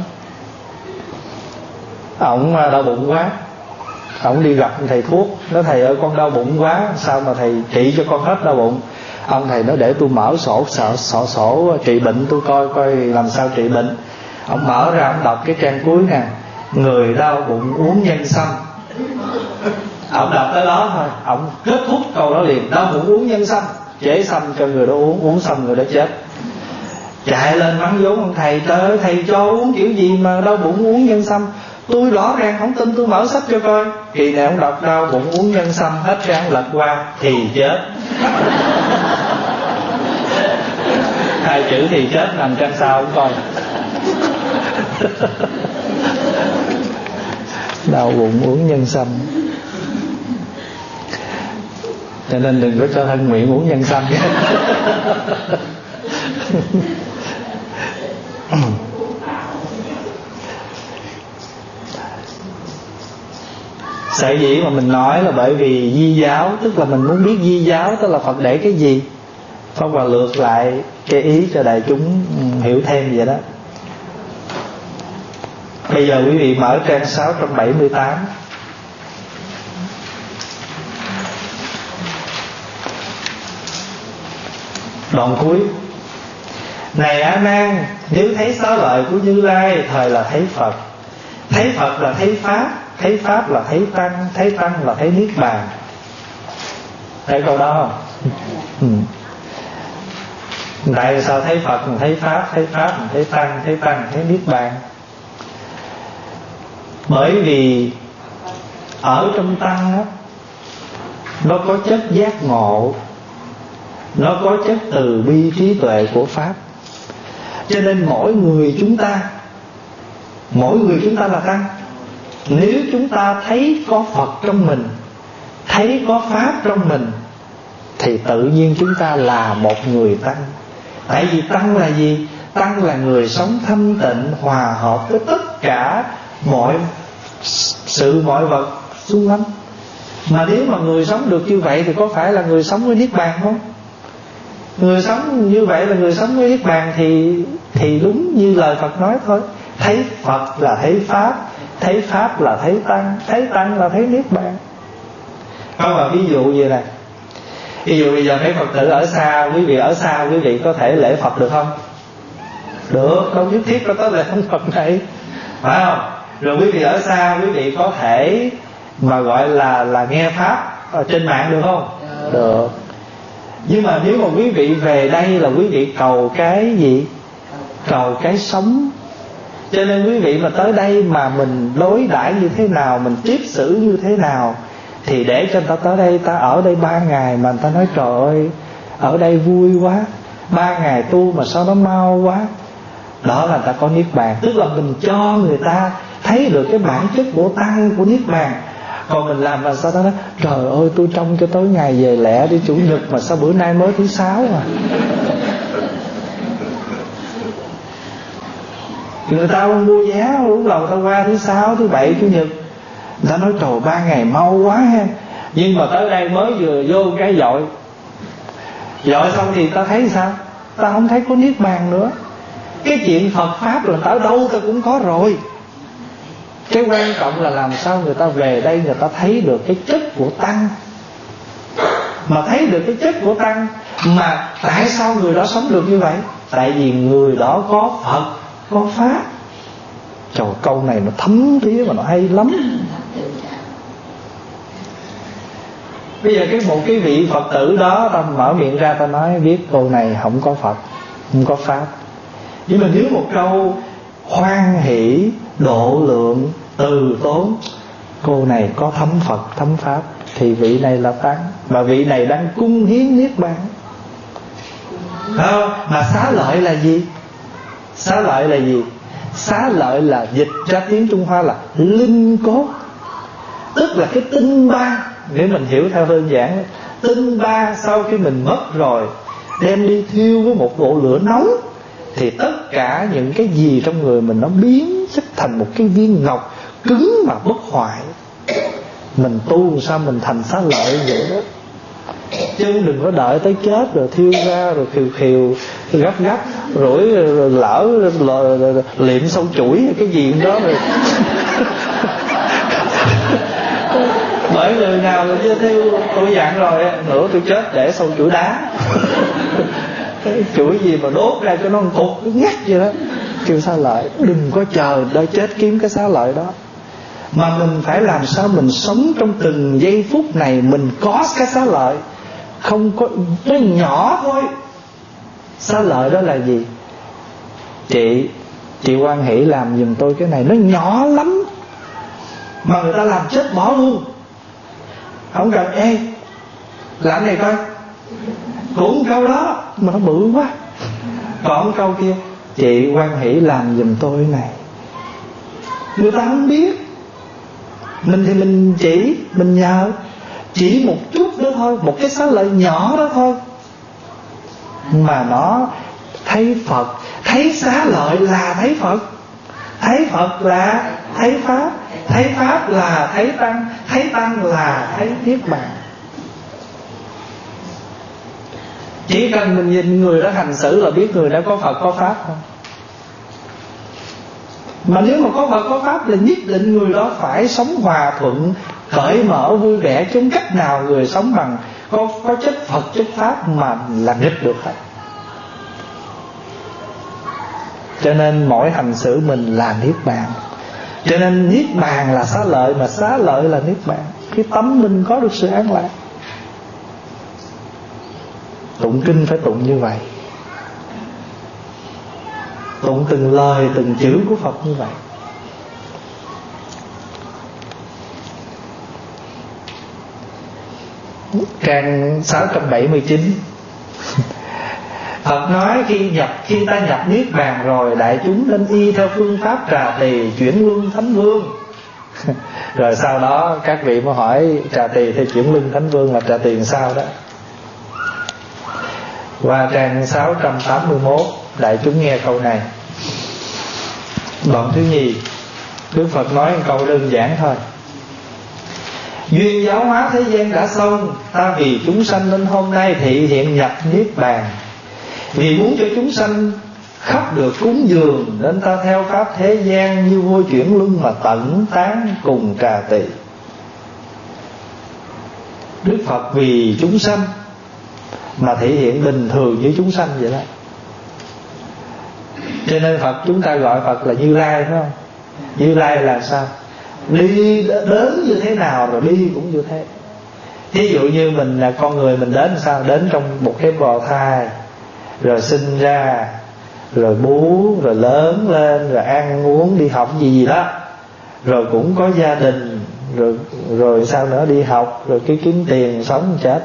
ổng đau bụng quá, ổng đi gặp thầy thuốc, nói thầy ơi con đau bụng quá, sao mà thầy trị cho con hết đau bụng. Ông thầy nói để tôi mở sổ sổ, sổ, sổ trị bệnh tôi coi coi làm sao trị bệnh. Ông mở ra ông đọc cái trang cuối nè: người đau bụng uống nhân sâm. Ông đọc tới đó thôi, ông kết thúc câu đó liền: đau bụng uống nhân sâm, chế sâm cho người đó uống, uống xong người đó chết. chạy lên mắng vốn ông thầy: trời ơi thầy cho uống kiểu gì mà đau bụng uống nhân sâm? Tôi rõ ràng không tin, tôi mở sách cho coi. Kỳ này ông đọc đau bụng uống nhân sâm, hết trang lật qua thì chết. Hai chữ thì chết nằm trang sau ông coi. Đau bụng uống nhân sâm. Cho nên đừng có cho thân nguyện uống nhân sâm. Sở dĩ mà mình nói là bởi vì di giáo, tức là mình muốn biết di giáo tức là Phật để cái gì. Pháp Hòa lược lại cái ý cho đại chúng hiểu thêm vậy đó. Bây giờ quý vị mở trang sáu trăm bảy mươi tám, đoạn cuối: này A Nan, nếu thấy xá lợi của Như Lai, thời là thấy Phật. Thấy Phật là thấy Pháp, thấy Pháp là thấy Tăng, thấy Tăng là thấy Niết Bàn. Thấy câu đó không? Ừ. Tại sao thấy Phật mình thấy Pháp, thấy Pháp mình thấy Tăng, thấy Tăng thấy Niết Bàn? Bởi vì ở trong Tăng đó, nó có chất giác ngộ, nó có chất từ bi trí tuệ của Pháp. Cho nên mỗi người chúng ta, mỗi người chúng ta là Tăng. Nếu chúng ta thấy có Phật trong mình, thấy có Pháp trong mình, thì tự nhiên chúng ta là một người Tăng. Tại vì Tăng là gì? Tăng là người sống thanh tịnh, hòa hợp với tất cả mọi sự mọi vật xung quanh. Mà nếu mà người sống được như vậy thì có phải là người sống với Niết Bàn không? Người sống như vậy là người sống với Niết Bàn thì, thì đúng như lời Phật nói thôi. Thấy Phật là thấy Pháp, thấy Pháp là thấy Tăng, thấy Tăng là thấy Niết Bàn. Không là ví dụ vậy này. Ví dụ bây giờ mấy Phật tử ở xa, quý vị ở xa quý vị có thể lễ Phật được không? Được, đâu nhất thiết có tới lễ ông Phật này, phải không? Rồi quý vị ở xa quý vị có thể mà gọi là là nghe Pháp ở trên mạng được không? Được. Nhưng mà nếu mà quý vị về đây là quý vị cầu cái gì? Cầu cái sống. Cho nên quý vị mà tới đây mà mình đối đãi như thế nào, mình tiếp xử như thế nào, thì để cho người ta tới đây, ta ở đây ba ngày mà người ta nói trời ơi ở đây vui quá, ba ngày tu mà sao nó mau quá. Đó là người ta có Niết Bàn. Tức là mình cho người ta thấy được cái bản chất của Tăng, của Niết Bàn. Còn mình làm là sao đó nói trời ơi tôi trông cho tối ngày về lẽ đi chủ nhật mà sao bữa nay mới thứ sáu à. Người ta không mua vé lúc đầu ta qua thứ sáu, thứ bảy, chủ nhật, người ta nói trời ba ngày mau quá ha. Nhưng mà tới đây mới vừa vô cái dội dội xong thì ta thấy sao? Ta không thấy có Niết Bàn nữa. Cái chuyện Phật Pháp là ta ở đâu ta cũng có rồi. Cái quan trọng là làm sao người ta về đây người ta thấy được cái chất của Tăng. Mà thấy được cái chất của Tăng, mà tại sao người đó sống được như vậy? Tại vì người đó có Phật, có Pháp. Trời, câu này nó thấm thía mà nó hay lắm. Bây giờ cái một cái vị Phật tử đó ta mở miệng ra ta nói biết câu này không có Phật, không có Pháp. Nhưng mà nếu một câu hoan hỷ, độ lượng, từ tốn, cô này có thấm Phật, thấm Pháp, thì vị này là Tăng. Mà vị này đang cung hiến Niết Bàn. Không? Mà xá lợi là gì? Xá lợi là gì? Xá lợi là dịch ra tiếng Trung Hoa là linh cốt. Tức là cái tinh ba. Nếu mình hiểu theo đơn giản, tinh ba sau khi mình mất rồi đem đi thiêu với một ngọn lửa nóng, thì tất cả những cái gì trong người mình nó biến chất thành một cái viên ngọc cứng mà bất hoại. Mình tu sao mình thành xá lợi vậy đó. Chứ đừng có đợi tới chết rồi thiêu ra rồi khiều khiều gấp gấp rủi lỡ liệm sâu chuỗi cái gì đó rồi. Bởi người nào mà chưa thiêu tôi dặn rồi nữa tôi chết để sâu chuỗi đá. Cái chuỗi gì mà đốt ra cho nó cục cứ ngắt vậy đó, kêu xá lợi. Đừng có chờ đợi chết kiếm cái xá lợi đó, mà mình phải làm sao mình sống trong từng giây phút này mình có cái xá lợi. Không có, nó nhỏ thôi. Xá lợi đó là gì? Chị Chị hoan hỷ làm giùm tôi cái này, nó nhỏ lắm mà người ta làm chết bỏ luôn. Không cần, ê làm này coi, cũng câu đó mà nó bự quá. Còn câu kia, chị hoan hỷ làm giùm tôi cái này, người ta không biết. Mình thì mình chỉ, mình nhờ, chỉ một chút đó thôi, một cái xá lợi nhỏ đó thôi, mà nó thấy Phật, thấy xá lợi là thấy Phật, thấy Phật là thấy Pháp, thấy Pháp là thấy Tăng, thấy Tăng là thấy Niết Bàn. Chỉ cần mình nhìn người đó hành xử là biết người đó có Phật có Pháp không. Mà nếu mà có Phật có Pháp là nhất định người đó phải sống hòa thuận, cởi mở, vui vẻ, chứ không cách nào người sống bằng có, có chất Phật chất Pháp mà làm nghịch được hết. Cho nên mỗi hành xử mình là Niết Bàn. Cho nên Niết Bàn là xá lợi, mà xá lợi là Niết Bàn. Cái tấm mình có được sự an lạc. Tụng kinh phải tụng như vậy, tụng từng lời từng chữ của Phật như vậy. Trang sáu trăm bảy mươi chín Phật nói khi nhập khi ta nhập Niết Bàn rồi, đại chúng nên y theo phương pháp Trà Tỳ chuyển luân Thánh Vương. Rồi sau đó các vị mới hỏi Trà Tỳ theo chuyển luân Thánh Vương là Trà Tỳ làm sao đó. Qua trang sáu trăm tám mươi mốt, đại chúng nghe câu này. Đoạn thứ nhì, Đức Phật nói một câu đơn giản thôi. Duyên giáo hóa thế gian đã xong, ta vì chúng sanh nên hôm nay thị hiện nhập Niết Bàn. Vì muốn cho chúng sanh khắp được cúng dường, nên ta theo pháp thế gian như vua chuyển luân mà tận tán cùng Trà Tỳ. Đức Phật vì chúng sanh mà thể hiện bình thường với chúng sanh vậy đó. Cho nên Phật chúng ta gọi Phật là Như Lai, phải không? Như Lai là sao? Đi đến như thế nào rồi đi cũng như thế. Thí dụ như mình là con người, mình đến sao? Đến trong một cái bào thai, rồi sinh ra, rồi bú, rồi lớn lên, rồi ăn uống, đi học gì gì đó, rồi cũng có gia đình, rồi rồi sao nữa, đi học, rồi cái kiếm tiền sống chết.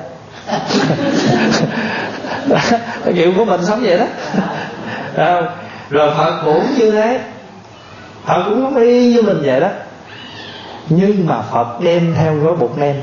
Kiểu của mình sống vậy đó. Rồi Phật cũng như thế, Phật cũng không y như mình vậy đó. Nhưng mà Phật đem theo gói bột nem.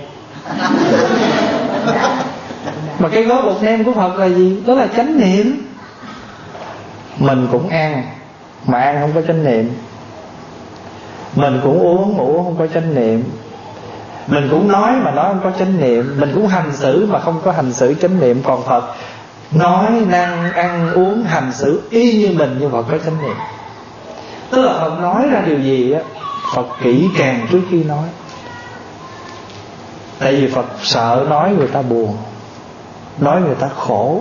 Mà cái gói bột nem của Phật là gì? Đó là chánh niệm. Mình cũng ăn mà ăn không có chánh niệm, mình cũng uống mà uống không có chánh niệm, mình cũng nói mà nói không có chánh niệm, mình cũng hành xử mà không có hành xử chánh niệm. Còn Phật nói năng ăn uống hành xử y như mình, nhưng Phật có chánh niệm. Tức là Phật nói ra điều gì á, Phật kỹ càng trước khi nói. Tại vì Phật sợ nói người ta buồn, nói người ta khổ.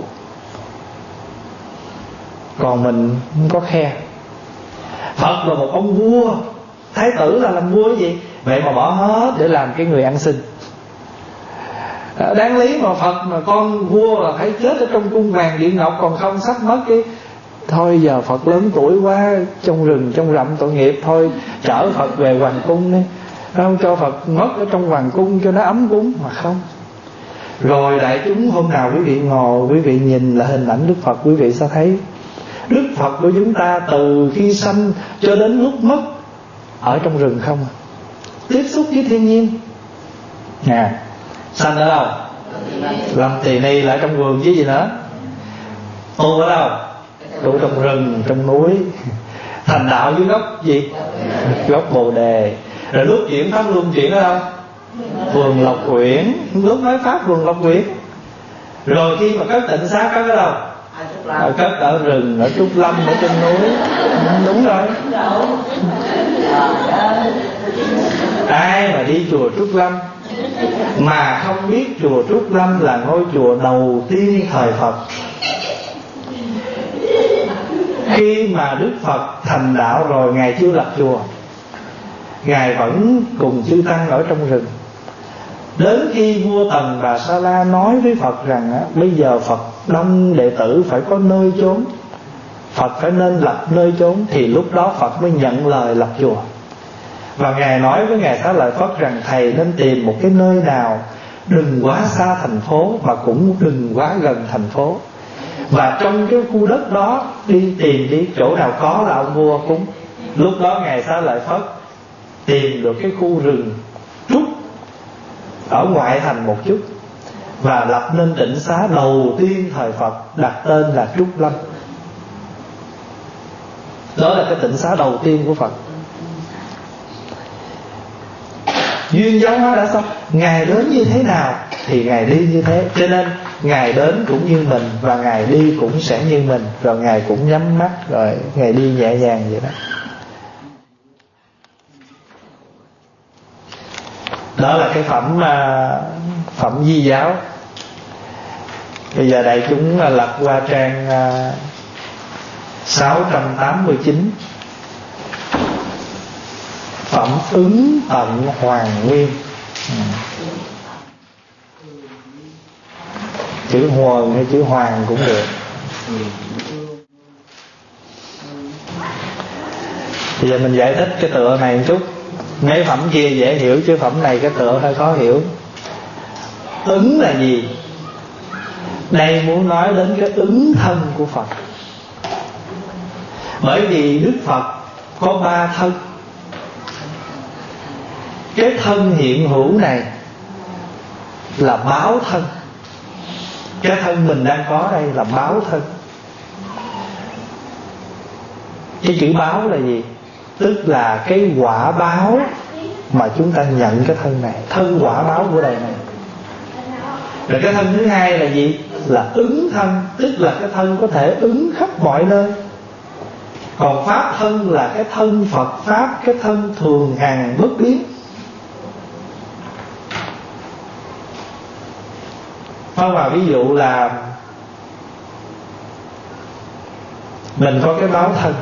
Còn mình không có khe. Phật là một ông vua, thái tử là làm vua cái gì? Vậy mà bỏ hết để làm cái người ăn xin. Đáng lý mà Phật mà con vua là phải chết ở trong cung vàng điện ngọc, còn không sắp mất cái. Thôi giờ Phật lớn tuổi quá, trong rừng trong rậm tội nghiệp, thôi chở Phật về hoàng cung đi, không cho Phật mất ở trong hoàng cung cho nó ấm cúng. Mà không. Rồi đại chúng hôm nào quý vị ngồi, quý vị nhìn lại hình ảnh Đức Phật, quý vị sẽ thấy Đức Phật của chúng ta từ khi sanh cho đến lúc mất ở trong rừng không à. Tiếp xúc với thiên nhiên. Nè, sanh ở đâu? Làm tỳ ni lại trong vườn chứ gì nữa. Tu ở đâu? Tu trong rừng, trong núi. Thành đạo dưới gốc gì? Gốc Bồ Đề. Rồi lúc chuyển pháp luân chuyển ở đâu? Vườn Lộc Uyển. Lúc nói pháp vườn Lộc Uyển. Rồi khi mà cất tịnh xá cất ở đâu? Ở cất ở rừng, ở Trúc Lâm, ở trên núi. Đúng rồi. Ai mà đi chùa Trúc Lâm mà không biết chùa Trúc Lâm là ngôi chùa đầu tiên thời Phật. Khi mà Đức Phật thành đạo rồi, Ngài chưa lập chùa, Ngài vẫn cùng chư tăng ở trong rừng. Đến khi vua Tần Bà Sa La nói với Phật rằng á, bây giờ Phật đông đệ tử phải có nơi chốn, Phật phải nên lập nơi chốn, thì lúc đó Phật mới nhận lời lập chùa. Và Ngài nói với Ngài Xá Lợi Phất rằng thầy nên tìm một cái nơi nào đừng quá xa thành phố mà cũng đừng quá gần thành phố. Và trong cái khu đất đó đi tìm đi, chỗ nào có là ông vua cúng. Lúc đó Ngài Xá Lợi Phất tìm được cái khu rừng trúc ở ngoại thành một chút, và lập nên tịnh xá đầu tiên thời Phật, đặt tên là Trúc Lâm. Đó là cái tịnh xá đầu tiên của Phật. Duyên giáo hóa đã xong, Ngài đến như thế nào thì Ngài đi như thế. Cho nên Ngài đến cũng như mình, và Ngài đi cũng sẽ như mình. Rồi Ngài cũng nhắm mắt, rồi Ngài đi nhẹ nhàng vậy đó. Đó là cái phẩm Phẩm Di Giáo. Bây giờ đại chúng lật qua trang sáu trăm tám mươi chín, Phẩm Ứng Tận Hoàng Nguyên. Chữ Huần hay chữ Hoàng cũng được. Bây giờ mình giải thích cái tựa này một chút. Mấy phẩm kia dễ hiểu, chứ phẩm này cái tựa hơi khó hiểu. Ứng là gì? Đây muốn nói đến cái ứng thân của Phật. Bởi vì Đức Phật có ba thân. Cái thân hiện hữu này là báo thân. Cái thân mình đang có đây là báo thân. Cái chữ báo là gì? Tức là cái quả báo mà chúng ta nhận cái thân này, thân quả báo của đời này. Rồi cái thân thứ hai là gì? Là ứng thân, tức là cái thân có thể ứng khắp mọi nơi. Còn pháp thân là cái thân Phật Pháp, cái thân thường hằng bất biến. Không, mà ví dụ là mình có cái báo thân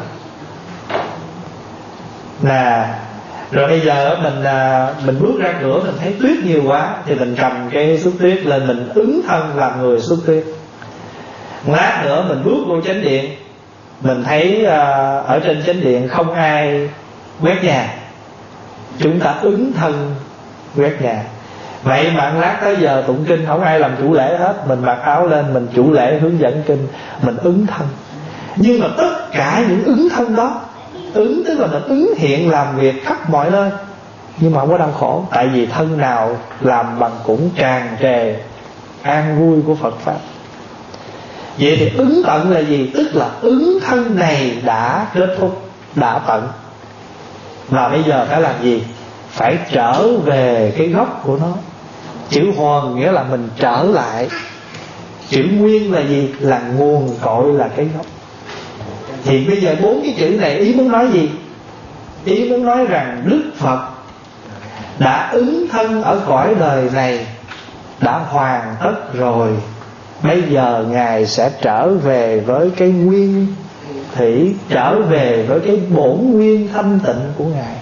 là, rồi bây giờ mình mình bước ra cửa mình thấy tuyết nhiều quá, thì mình cầm cái xúc tuyết lên, mình ứng thân làm người xúc tuyết. Lát nữa mình bước vô chánh điện, mình thấy ở trên chánh điện không ai quét nhà, chúng ta ứng thân quét nhà. Vậy mà lát tới giờ tụng kinh không ai làm chủ lễ hết, mình mặc áo lên mình chủ lễ hướng dẫn kinh, mình ứng thân. Nhưng mà tất cả những ứng thân đó, ứng tức là mình ứng hiện làm việc khắp mọi nơi, nhưng mà không có đau khổ. Tại vì thân nào làm bằng cũng tràn trề an vui của Phật Pháp. Vậy thì ứng tận là gì? Tức là ứng thân này đã kết thúc, đã tận. Và bây giờ phải làm gì? Phải trở về cái gốc của nó. Chữ Hoàn nghĩa là mình trở lại. Chữ Nguyên là gì? Là nguồn cội, là cái gốc. Thì bây giờ bốn cái chữ này ý muốn nói gì? Ý muốn nói rằng Đức Phật đã ứng thân ở cõi đời này, đã hoàn tất rồi. Bây giờ Ngài sẽ trở về với cái nguyên thủy, trở về với cái bổn nguyên thanh tịnh của Ngài.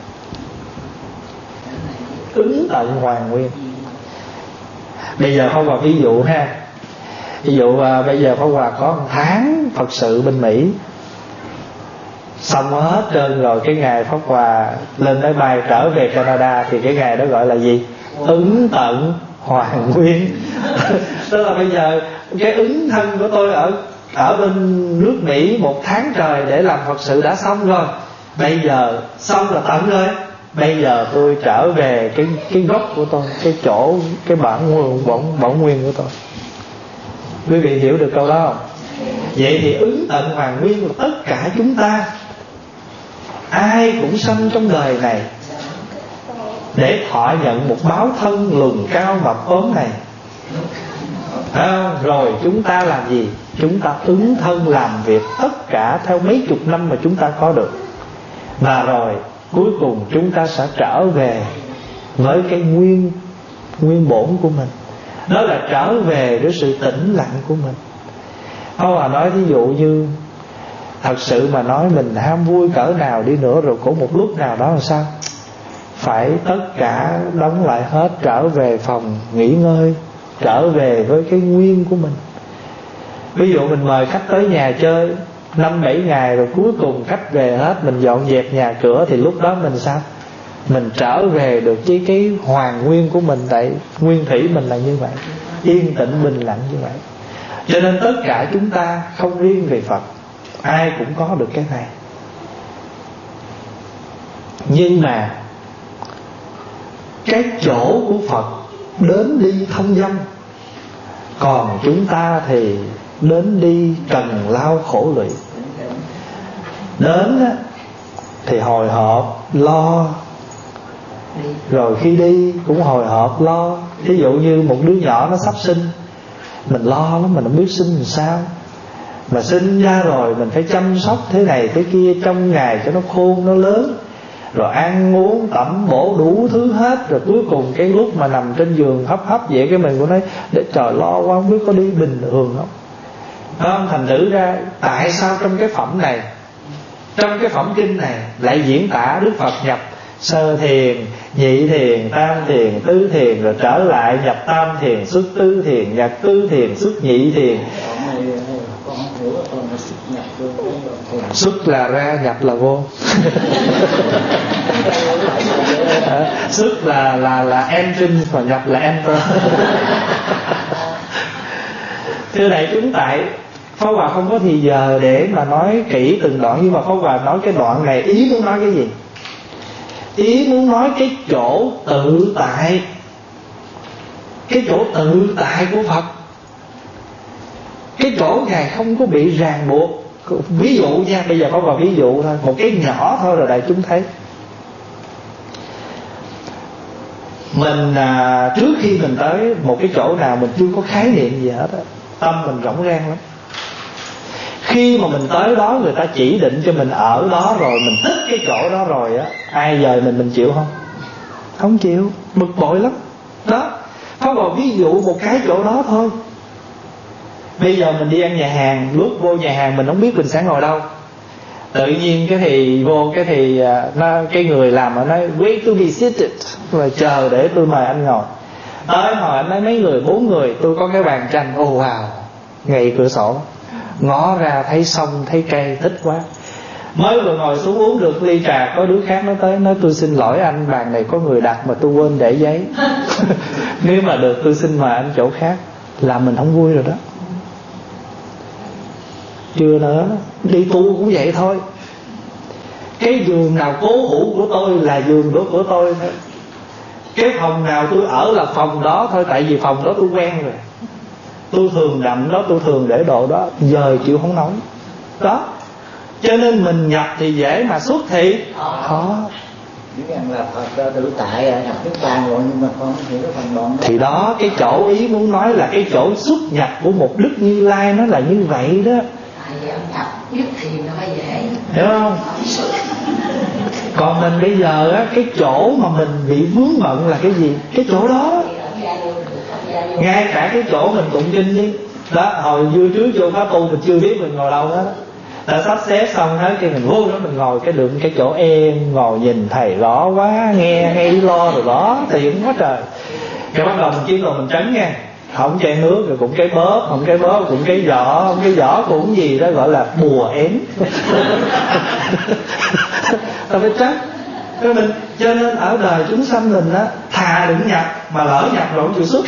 Ứng tận hoàn nguyên. Bây giờ Pháp Hòa ví dụ ha. Ví dụ à, bây giờ Pháp Hòa có một tháng Phật sự bên Mỹ, xong hết trơn rồi, cái ngày Pháp Hòa lên máy bay trở về Canada, thì cái ngày đó gọi là gì? Ứng tận hoàn nguyên. Tức là bây giờ cái ứng thân của tôi ở ở bên nước Mỹ một tháng trời để làm Phật sự đã xong rồi. Bây giờ xong là tận rồi. Bây giờ tôi trở về cái cái gốc của tôi, cái chỗ, cái bản nguyên, bổn bổn nguyên của tôi. Quý vị hiểu được câu đó không? Vậy thì ứng tận hoàn nguyên là tất cả chúng ta, ai cũng sanh trong đời này để thọ nhận một báo thân lùn cao mập ốm này. À, rồi chúng ta làm gì? Chúng ta ứng thân làm việc tất cả theo mấy chục năm mà chúng ta có được. Và rồi cuối cùng chúng ta sẽ trở về với cái nguyên nguyên bổn của mình. Đó là trở về với sự tĩnh lặng của mình. Ông Hòa nói ví dụ như thật sự mà nói mình ham vui cỡ nào đi nữa, rồi có một lúc nào đó là sao? Phải tất cả đóng lại hết, trở về phòng nghỉ ngơi, trở về với cái nguyên của mình. Ví dụ mình mời khách tới nhà chơi, năm bảy ngày rồi cuối cùng khách về hết, mình dọn dẹp nhà cửa, thì lúc đó mình sao? Mình trở về được với cái hoàn nguyên của mình. Tại nguyên thủy mình là như vậy, yên tĩnh bình lặng như vậy. Cho nên tất cả chúng ta, không riêng về Phật, ai cũng có được cái này. Nhưng mà cái chỗ của Phật đến đi thông dong, còn chúng ta thì đến đi cần lao khổ lụy. Đến thì hồi hộp lo, rồi khi đi cũng hồi hộp lo. Ví dụ như một đứa nhỏ nó sắp sinh, mình lo lắm, mình không biết sinh làm sao. Mà sinh ra rồi mình phải chăm sóc thế này thế kia trong ngày cho nó khôn, nó lớn, rồi ăn uống tẩm bổ đủ thứ hết. Rồi cuối cùng cái lúc mà nằm trên giường hấp hấp vậy, cái mình cũng nói để trời lo quá, không biết có đi bình thường không. Không, thành thử ra tại sao trong cái phẩm này, trong cái phẩm kinh này lại diễn tả Đức Phật nhập sơ thiền, nhị thiền, tam thiền, tứ thiền, rồi trở lại nhập tam thiền, xuất tứ thiền, nhập tứ thiền, xuất nhị thiền. Xuất là ra, nhập là vô. Xuất là là là entrance, và nhập là enter. Thưa đại chúng, tại Pháp Hòa không có thì giờ để mà nói kỹ từng đoạn, nhưng mà Pháp Hòa nói cái đoạn này ý muốn nói cái gì? Ý muốn nói cái chỗ tự tại, cái chỗ tự tại của Phật, cái chỗ Ngài không có bị ràng buộc. Ví dụ nha, bây giờ Pháp Hòa ví dụ thôi, một cái nhỏ thôi rồi đại chúng thấy. Mình à, trước khi mình tới một cái chỗ nào mình chưa có khái niệm gì hết á, tâm mình rỗng rang lắm. Khi mà mình tới đó, người ta chỉ định cho mình ở đó rồi, mình thích cái chỗ đó rồi á, ai dời mình mình chịu không? Không chịu, bực bội lắm. Đó, Pháp Hòa ví dụ một cái chỗ đó thôi. Bây giờ mình đi ăn nhà hàng, lúc vô nhà hàng mình không biết mình sẽ ngồi đâu. Tự nhiên cái thì vô cái thì nó, cái người làm ở nói wait to be seated, rồi chờ để tôi mời anh ngồi. Tới hồi anh nói mấy người, bốn người, tôi có cái bàn tranh. Oh wow, ngay cửa sổ, ngó ra thấy sông thấy cây, thích quá. Mới vừa ngồi xuống uống được ly trà, có đứa khác nó tới nói tôi xin lỗi anh, bàn này có người đặt mà tôi quên để giấy. Nếu mà được tôi xin mời anh chỗ khác. Là mình không vui rồi đó. Chưa nữa, đi tu cũng vậy thôi. Cái giường nào cố hữu của tôi là giường đó của tôi thôi. Cái phòng nào tôi ở là phòng đó thôi. Tại vì phòng đó tôi quen rồi, tôi thường đậm đó, tôi thường để đồ đó, giờ chịu không nổi. Đó, cho nên mình nhập thì dễ mà xuất thì khó. Nói rằng là Phật tự tại nhập nước bàn rồi, nhưng mà con hiểu cái phần đoạn đó. Thì đó, cái chỗ ý muốn nói là cái chỗ xuất nhập của một Đức Như Lai nó là như vậy đó. Tại vì ông nhập nhất thiền nó phải dễ, hiểu không? Còn mình bây giờ á, cái chỗ mà mình bị vướng bận là cái gì? Cái chỗ đó. Ngay cả cái chỗ mình tụng kinh đi đó, hồi vui trước vô khóa tu mình chưa biết mình ngồi đâu hết đó. Đã sắp xếp xong hết, khi mình vô đó mình ngồi cái được cái chỗ em, ngồi nhìn thầy rõ quá, nghe ngay lo rồi đó, tiện quá trời. Cái bắt đầu mình kiếm đồ mình tránh nha, không chai nước rồi cũng cái bóp, không cái bóp cũng cái giỏ, không cái giỏ cũng gì đó gọi là bùa ém. Ta phải tránh. Cho nên, cho nên ở đời chúng sanh mình á, thà đừng nhập, mà lỡ nhập rồi không chịu xuất.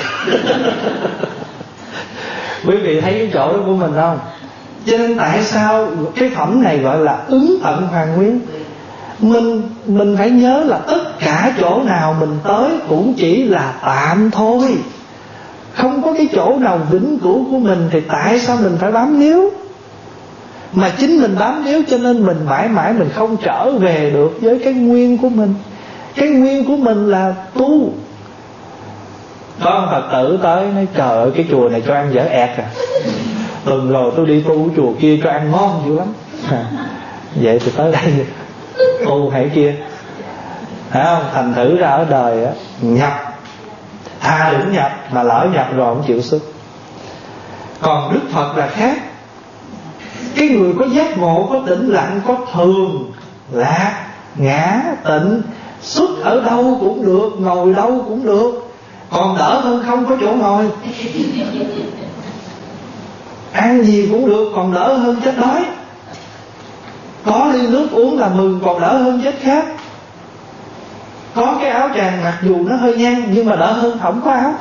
Quý vị thấy cái chỗ đó của mình không? Cho nên tại sao cái phẩm này gọi là ứng tận hoàn nguyên? Mình mình phải nhớ là tất cả chỗ nào mình tới cũng chỉ là tạm thôi. Không có cái chỗ nào vĩnh cửu của mình. Thì tại sao mình phải bám níu? Mà chính mình bám níu cho nên mình mãi mãi mình không trở về được với cái nguyên của mình. Cái nguyên của mình là tu. Có ông Phật tử tới nói trời ơi cái chùa này cho ăn dở ẹt à. Tuần rồi tôi đi tu chùa kia cho ăn ngon dữ lắm à, vậy thì tới đây tu hay kia. Thấy không? Thành thử ra ở đời á, nhập thà đừng nhập, mà lỡ nhập rồi không chịu xuất. Còn Đức Phật là khác. Cái người có giác ngộ, có tĩnh lặng, có thường, lạc, ngã, tịnh, xuất ở đâu cũng được, ngồi đâu cũng được. Còn đỡ hơn không có chỗ ngồi. Ăn gì cũng được, còn đỡ hơn chết đói. có ly nước uống là mừng còn đỡ hơn chết khác. Có cái áo choàng mặc dù nó hơi nhăn nhưng mà đỡ hơn không có áo.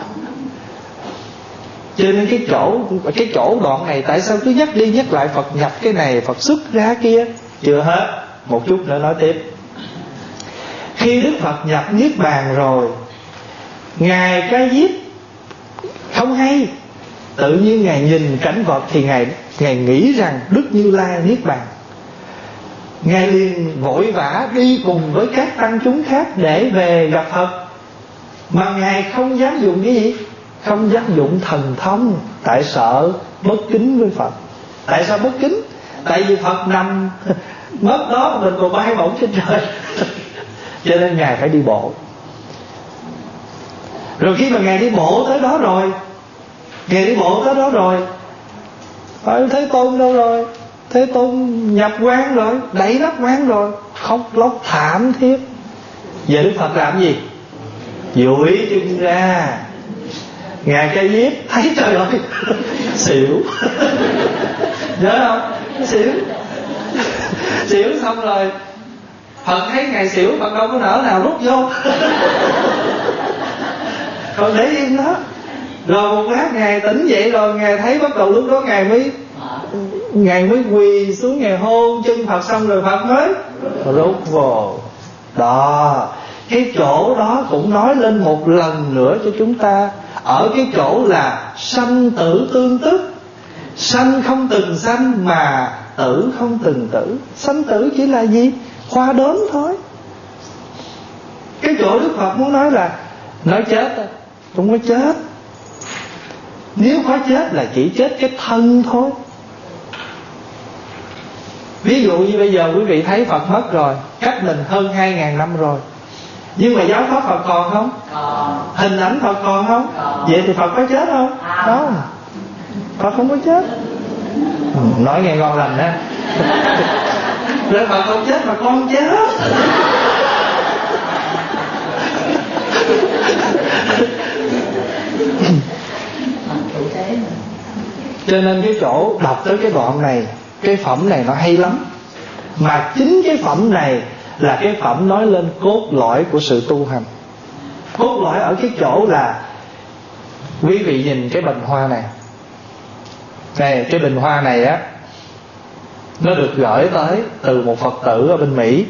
Cho nên cái chỗ cái chỗ đoạn này tại sao cứ nhắc đi nhắc lại Phật nhập cái này, Phật xuất ra kia? Chưa hết, một chút nữa nói tiếp. Khi Đức Phật nhập Niết Bàn rồi, Ngài Ca Diếp không hay, tự nhiên Ngài nhìn cảnh vật thì Ngài Ngài nghĩ rằng Đức Như Lai Niết Bàn. Ngài liền vội vã đi cùng với các tăng chúng khác để về gặp Phật. Mà Ngài không dám dùng cái gì? Không dám dụng thần thông. Tại sợ bất kính với Phật. Tại sao bất kính? Tại vì Phật nằm mất đó, mình còn bay bổng trên trời. Cho nên Ngài phải đi bộ. Rồi khi mà Ngài đi bộ tới đó rồi, Ngài đi bộ tới đó rồi, hỏi Thế Tôn đâu rồi? Thế Tôn nhập quán rồi, đẩy nắp quán rồi, khóc lóc thảm thiết. Giờ Đức Phật làm gì? Duỗi chân ra. Ngài Ca Diếp thấy trời ơi xỉu. Nhớ không? Xỉu. Xỉu xong rồi Phật thấy Ngài xỉu, Phật đâu có nỡ nào rút vô. Còn để yên đó. Rồi một lát Ngài tỉnh dậy rồi, Ngài thấy bắt đầu lúc đó Ngài mới Ngài mới quỳ xuống, Ngài hôn chân Phật xong rồi Phật mới rút vô. Đó, cái chỗ đó cũng nói lên một lần nữa cho chúng ta. Ở cái chỗ là sanh tử tương tức. Sanh không từng sanh mà tử không từng tử. Sanh tử chỉ là gì? Qua đến thôi. Cái chỗ Đức Phật muốn nói là nói chết không có chết. Nếu có chết là chỉ chết cái thân thôi. Ví dụ như bây giờ quý vị thấy Phật mất rồi, cách mình hơn hai ngàn năm rồi, nhưng mà giáo pháp Phật còn không? Còn. Hình ảnh Phật còn không? Còn. Vậy thì Phật có chết không? À. Không. Phật không có chết. Nói nghe ngon lành ha. Rồi Phật không chết mà con chết. Cho nên cái chỗ đọc tới cái đoạn này, cái phẩm này nó hay lắm. Mà chính cái phẩm này là cái phẩm nói lên cốt lõi của sự tu hành. Cốt lõi ở cái chỗ là quý vị nhìn cái bình hoa này. Này, cái bình hoa này á, nó được gửi tới từ một Phật tử ở bên Mỹ,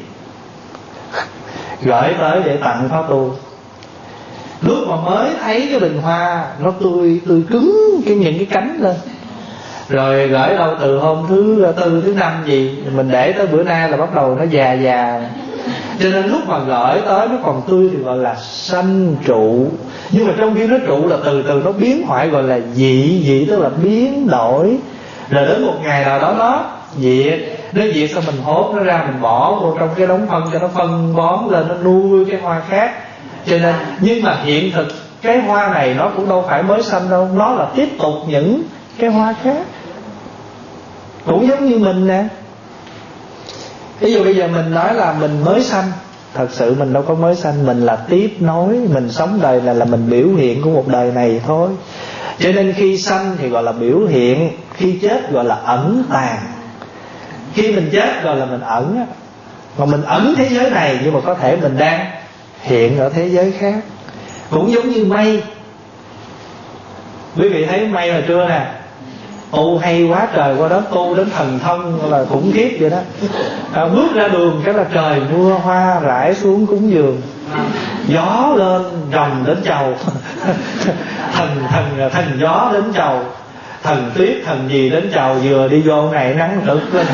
gửi tới để tặng pháp tu. Lúc mà mới thấy cái bình hoa nó tươi tươi cứng cái những cái cánh lên, rồi gửi đâu từ hôm thứ tư thứ năm gì, mình để tới bữa nay là bắt đầu nó già già. Cho nên lúc mà gửi tới nó còn tươi thì gọi là sanh trụ. Nhưng mà trong khi nó trụ là từ từ nó biến hoại, gọi là dị. Dị tức là biến đổi. Rồi đến một ngày nào đó nó diệt. Nó diệt xong mình hốt nó ra, mình bỏ vô trong cái đống phân cho nó phân bón lên, nó nuôi cái hoa khác. Cho nên, nhưng mà hiện thực cái hoa này nó cũng đâu phải mới sanh đâu, nó là tiếp tục những cái hoa khác. Cũng giống như mình nè. Ví dụ bây giờ mình nói là mình mới sanh, thật sự mình đâu có mới sanh, mình là tiếp nối. Mình sống đời này là mình biểu hiện của một đời này thôi. Cho nên khi sanh thì gọi là biểu hiện, khi chết gọi là ẩn tàng. Khi mình chết gọi là mình ẩn. Mà mình ẩn thế giới này, nhưng mà có thể mình đang hiện ở thế giới khác. Cũng giống như mây. Quý vị thấy mây hồi trưa nè, tu hay quá trời, qua đó tu đến thần thông là khủng khiếp vậy đó. À, bước ra đường cái là trời mưa hoa rải xuống cúng dường, gió lên rồng đến chầu. thần thần thần gió đến chầu, thần tuyết thần gì đến chầu, vừa đi vô ngày nắng rực lên.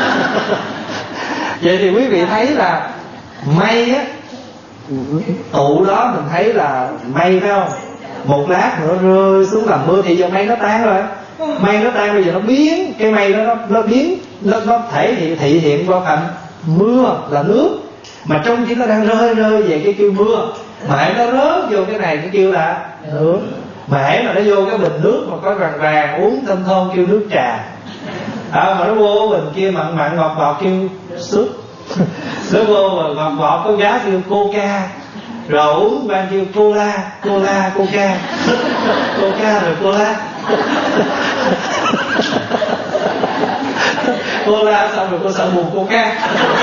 Vậy thì quý vị thấy là mây á, tụ đó mình thấy là mây phải không? Một lát nữa rơi xuống làm mưa thì giờ mây nó tan rồi. Mây nó tan bây giờ nó biến, cái mây đó nó, nó biến, nó, nó thể hiện, thị hiện qua thành mưa là nước. Mà trong khi nó đang rơi rơi về cái kêu mưa, mà hãy nó rớt vô cái này cái kêu là nước. Mà hãy mà nó vô cái bình nước mà có vàng vàng uống thơm thơm kêu nước trà. À, mà nó vô bình kia mặn mặn ngọt ngọt kêu súp. Nó vô mà ngọt ngọt có giá kêu coca. Rồi uống ban kêu cola, cola, coca. Coca rồi cola. Cô la xong rồi cô sợ buồn cô ca.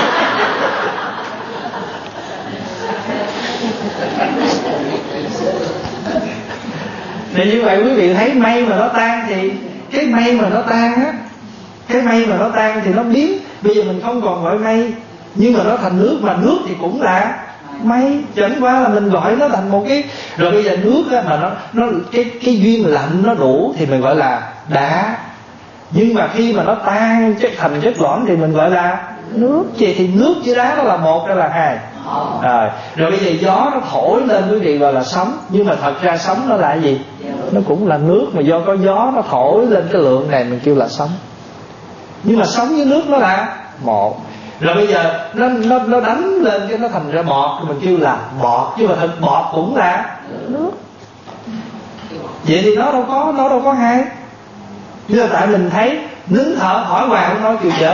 Thì như vậy quý vị thấy mây mà nó tan thì cái mây mà nó tan á, cái mây mà nó tan thì nó biến. Bây giờ mình không còn gọi mây, nhưng mà nó thành nước, mà nước thì cũng là mây, chẳng qua là mình gọi nó thành một cái. Rồi bây giờ nước á, mà nó nó cái cái duyên lạnh nó đủ thì mình gọi là đá. Nhưng mà khi mà nó tan chất thành chất lõm thì mình gọi là nước. Vậy thì nước với đá nó là một hay là hai? À, rồi bây giờ gió nó thổi lên quý vị gọi là sóng. Nhưng mà thật ra sóng nó là gì? Nó cũng là nước, mà do có gió nó thổi lên cái lượng này mình kêu là sóng. Nhưng mà sóng với nước nó là một. Rồi bây giờ nó nó nó đánh lên cái nó thành ra bọt, mình kêu là bọt. Nhưng mà thật bọt cũng là nước. Vậy thì nó đâu có nó đâu có hai. Nhưng mà tại mình thấy nín thở hỏi hoài không nói kêu chết.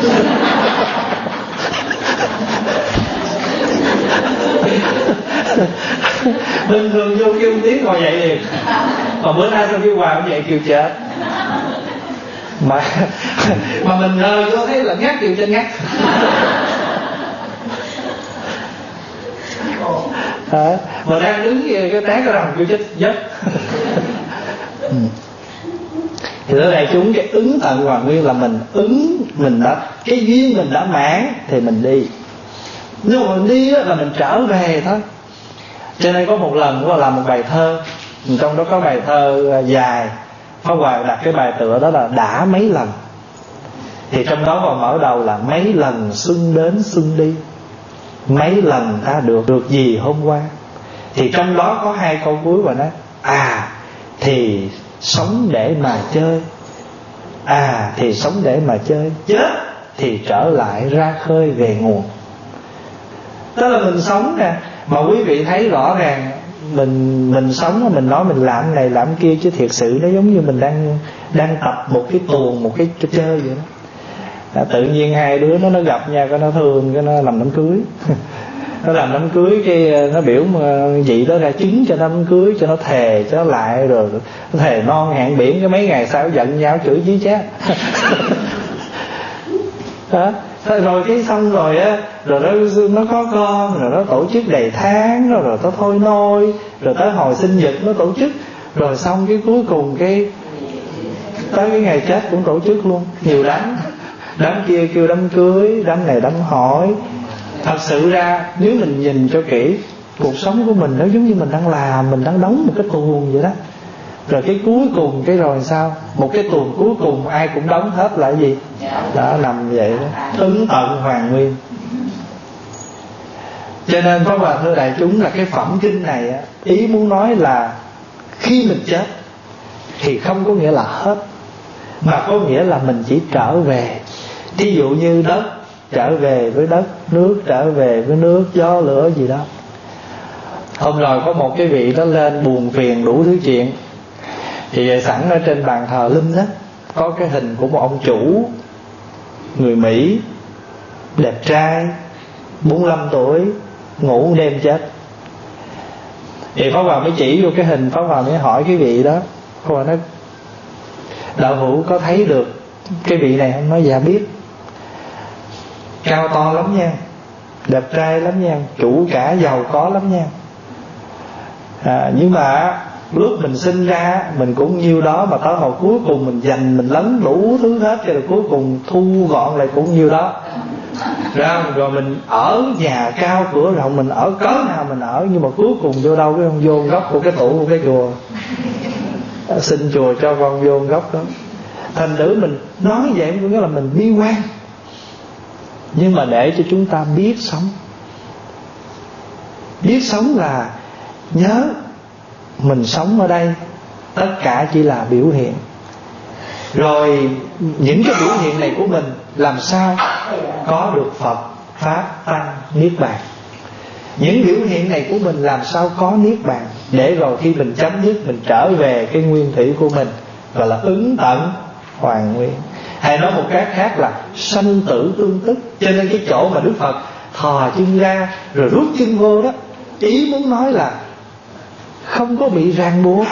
Bình thường vô kêu tiếng ngồi dậy liền, còn bữa nay sao kêu hoài không dậy kêu chết. Mà mà mình ngờ vô thấy là ngắt kêu trên ngắt. À, mà đang đứng cái tán cái rồng kêu chết giấc. Thì ở đây chúng cái ứng tận hoàn nguyên là mình ứng, mình đã cái duyên mình đã mãn thì mình đi. Nhưng mà mình đi là mình trở về thôi. Cho nên có một lần có làm một bài thơ, trong đó có bài thơ dài, Pháp Hòa đặt cái bài tựa đó là đã mấy lần. Thì trong đó còn mở đầu là mấy lần xuân đến xuân đi, mấy lần ta được được gì hôm qua. Thì trong đó có hai câu cuối và nói à thì sống để mà chơi, à thì sống để mà chơi, chết thì trở lại ra khơi về nguồn. Tức là mình sống nè, mà quý vị thấy rõ ràng mình mình sống, mình nói mình làm này làm kia, chứ thiệt sự nó giống như mình đang đang tập một cái tuồng, một cái chơi vậy đó. À, tự nhiên hai đứa nó nó gặp nhau, cái nó thương, cái nó làm đám cưới. Nó làm đám cưới cái nó biểu mà vậy đó ra chứng cho đám cưới, cho nó thề cho nó lại, rồi nó thề non hẹn biển, cái mấy ngày sau giận nhau chửi chí chát. Đó. Rồi cái xong rồi á, rồi nó nó có con, rồi nó tổ chức đầy tháng, rồi rồi nó thôi nôi, rồi tới hồi sinh nhật nó tổ chức, rồi xong cái cuối cùng cái tới cái ngày chết cũng tổ chức luôn, nhiều đám. Đám kia kêu đám cưới, đám này đám hỏi. Thật sự ra nếu mình nhìn cho kỹ, cuộc sống của mình nó giống như mình đang làm, mình đang đóng một cái tuồng vậy đó. Rồi cái cuối cùng cái rồi sao? Một cái tuồng cuối cùng ai cũng đóng hết là gì? Đó, nằm vậy đó, ứng tận hoàn nguyên. Cho nên Pháp Hòa thưa đại chúng là cái phẩm kinh này á, ý muốn nói là khi mình chết thì không có nghĩa là hết, mà có nghĩa là mình chỉ trở về. Thí dụ như đất trở về với đất, nước trở về với nước, gió lửa gì đó. Hôm rồi có một cái vị đó lên buồn phiền đủ thứ chuyện, thì sẵn ở trên bàn thờ linh đó có cái hình của một ông chủ người Mỹ đẹp trai, bốn mươi lăm tuổi, ngủ đêm chết. Thì Pháp Hòa mới chỉ vô cái hình, Pháp Hòa mới hỏi cái vị đó, Pháp Hòa nói đạo hữu có thấy được cái vị này không? Nói dạ biết, cao to lắm nha, đẹp trai lắm nha, chủ cả giàu có lắm nha. À, nhưng mà lúc mình sinh ra mình cũng nhiêu đó, mà tới hồi cuối cùng mình dành, mình lấn đủ thứ hết, cho rồi cuối cùng thu gọn lại cũng nhiêu đó. Ra rồi mình ở nhà cao cửa rộng, mình ở cớ nào mình ở, nhưng mà cuối cùng vô đâu cái không vô góc của cái tủ của cái chùa. Xin chùa cho con vô góc đó. Thành thử mình nói vậy cũng nghĩa là mình bi quan, nhưng mà để cho chúng ta biết sống. Biết sống là nhớ mình sống ở đây tất cả chỉ là biểu hiện. Rồi những cái biểu hiện này của mình làm sao có được Phật, Pháp, Tăng, Niết Bàn. Những biểu hiện này của mình làm sao có Niết Bàn, để rồi khi mình chấm dứt mình trở về cái nguyên thủy của mình, gọi là ứng tận hoàn nguyên. Hay nói một cách khác là sanh tử tương tức. Cho nên cái chỗ mà Đức Phật thò chân ra rồi rút chân vô đó, ý muốn nói là không có bị ràng buộc.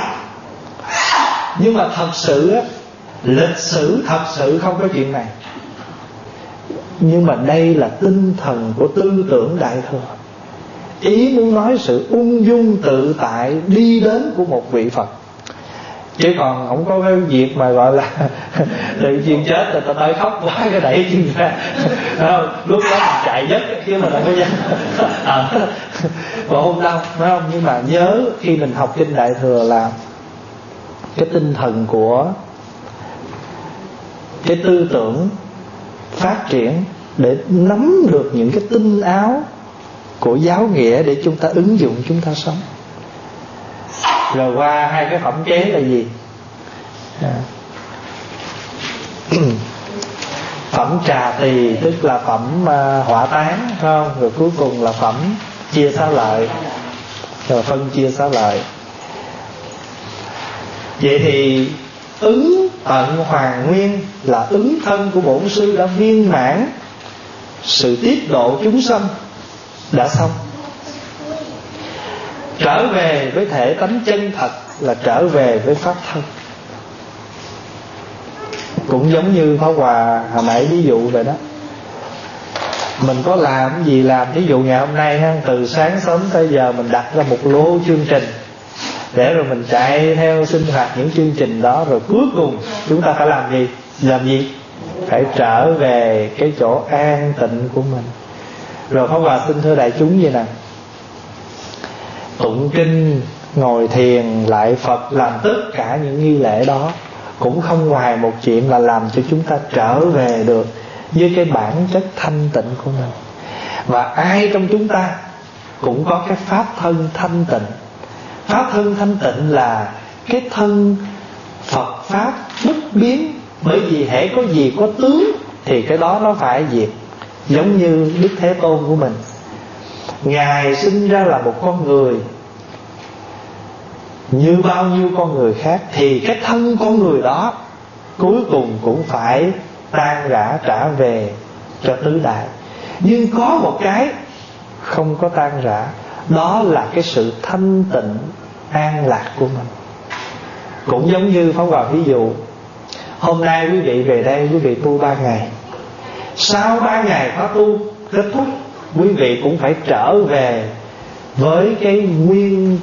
Nhưng mà thật sự á, lịch sử thật sự không có chuyện này. Nhưng mà đây là tinh thần của tư tưởng Đại Thừa. Ý muốn nói sự ung dung tự tại đi đến của một vị Phật. Chứ còn không có cái việc mà gọi là tự nhiên chết rồi ta tới khóc quá cái đẩy chân ra. Không, lúc đó mình chạy nhất chứ mà đâu có dám. À, còn không đâu, phải không? Nhưng mà nhớ khi mình học kinh Đại Thừa là cái tinh thần của cái tư tưởng phát triển để nắm được những cái tinh áo của giáo nghĩa để chúng ta ứng dụng, chúng ta sống. Rồi qua hai cái phẩm kế là gì? À. Phẩm trà tỳ tức là phẩm uh, hỏa tán, phải không? Rồi cuối cùng là phẩm chia xá lợi, rồi phân chia xá lợi. Vậy thì ứng tận hoàn nguyên là ứng thân của bổn sư đã viên mãn sự tiết độ chúng sanh, đã xong. Trở về với thể tánh chân thật là trở về với pháp thân. Cũng giống như Pháp Hòa hồi nãy ví dụ vậy đó. Mình có làm gì làm, ví dụ ngày hôm nay ha, từ sáng sớm tới giờ mình đặt ra một lô chương trình để rồi mình chạy theo sinh hoạt những chương trình đó, rồi cuối cùng chúng ta phải làm gì? Làm gì? Phải trở về cái chỗ an tịnh của mình. Rồi Pháp Hòa xin thưa đại chúng vậy nè, tụng kinh, ngồi thiền, lại Phật, làm tất cả những nghi lễ đó cũng không ngoài một chuyện là làm cho chúng ta trở về được với cái bản chất thanh tịnh của mình. Và ai trong chúng ta cũng có cái pháp thân thanh tịnh. Pháp thân thanh tịnh là cái thân Phật Pháp bất biến. Bởi vì hễ có gì có tướng thì cái đó nó phải diệt. Giống như Đức Thế Tôn của mình, Ngài sinh ra là một con người như bao nhiêu con người khác, thì cái thân con người đó cuối cùng cũng phải tan rã trả về cho tứ đại. Nhưng có một cái không có tan rã, đó là cái sự thanh tịnh an lạc của mình. Cũng giống như Pháp Hòa ví dụ, hôm nay quý vị về đây, quý vị tu ba ngày, sau ba ngày khóa tu kết thúc, quý vị cũng phải trở về với cái nguyên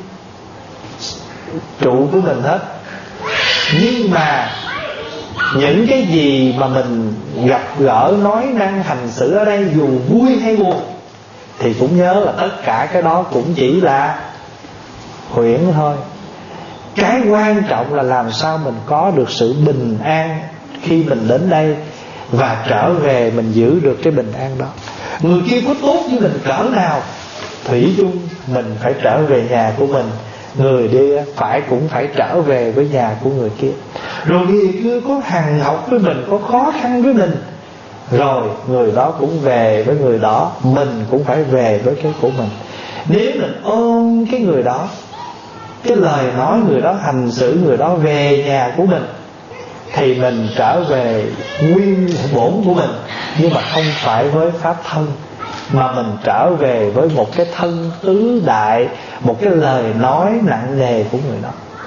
trụ của mình hết. Nhưng mà những cái gì mà mình gặp gỡ, nói năng, hành xử ở đây, dù vui hay buồn, thì cũng nhớ là tất cả cái đó cũng chỉ là huyễn thôi. Cái quan trọng là làm sao mình có được sự bình an khi mình đến đây, và trở về mình giữ được cái bình an đó. Người kia có tốt với mình cỡ nào, thủy chung mình phải trở về nhà của mình. Người đi phải cũng phải trở về với nhà của người kia. Rồi người kia có hằn học với mình, có khó khăn với mình, rồi người đó cũng về với người đó, mình cũng phải về với cái của mình. Nếu mình ôm cái người đó, cái lời nói người đó, hành xử người đó về nhà của mình, thì mình trở về nguyên bổn của mình, nhưng mà không phải với pháp thân, mà mình trở về với một cái thân tứ đại, một cái lời nói nặng nề của người đó.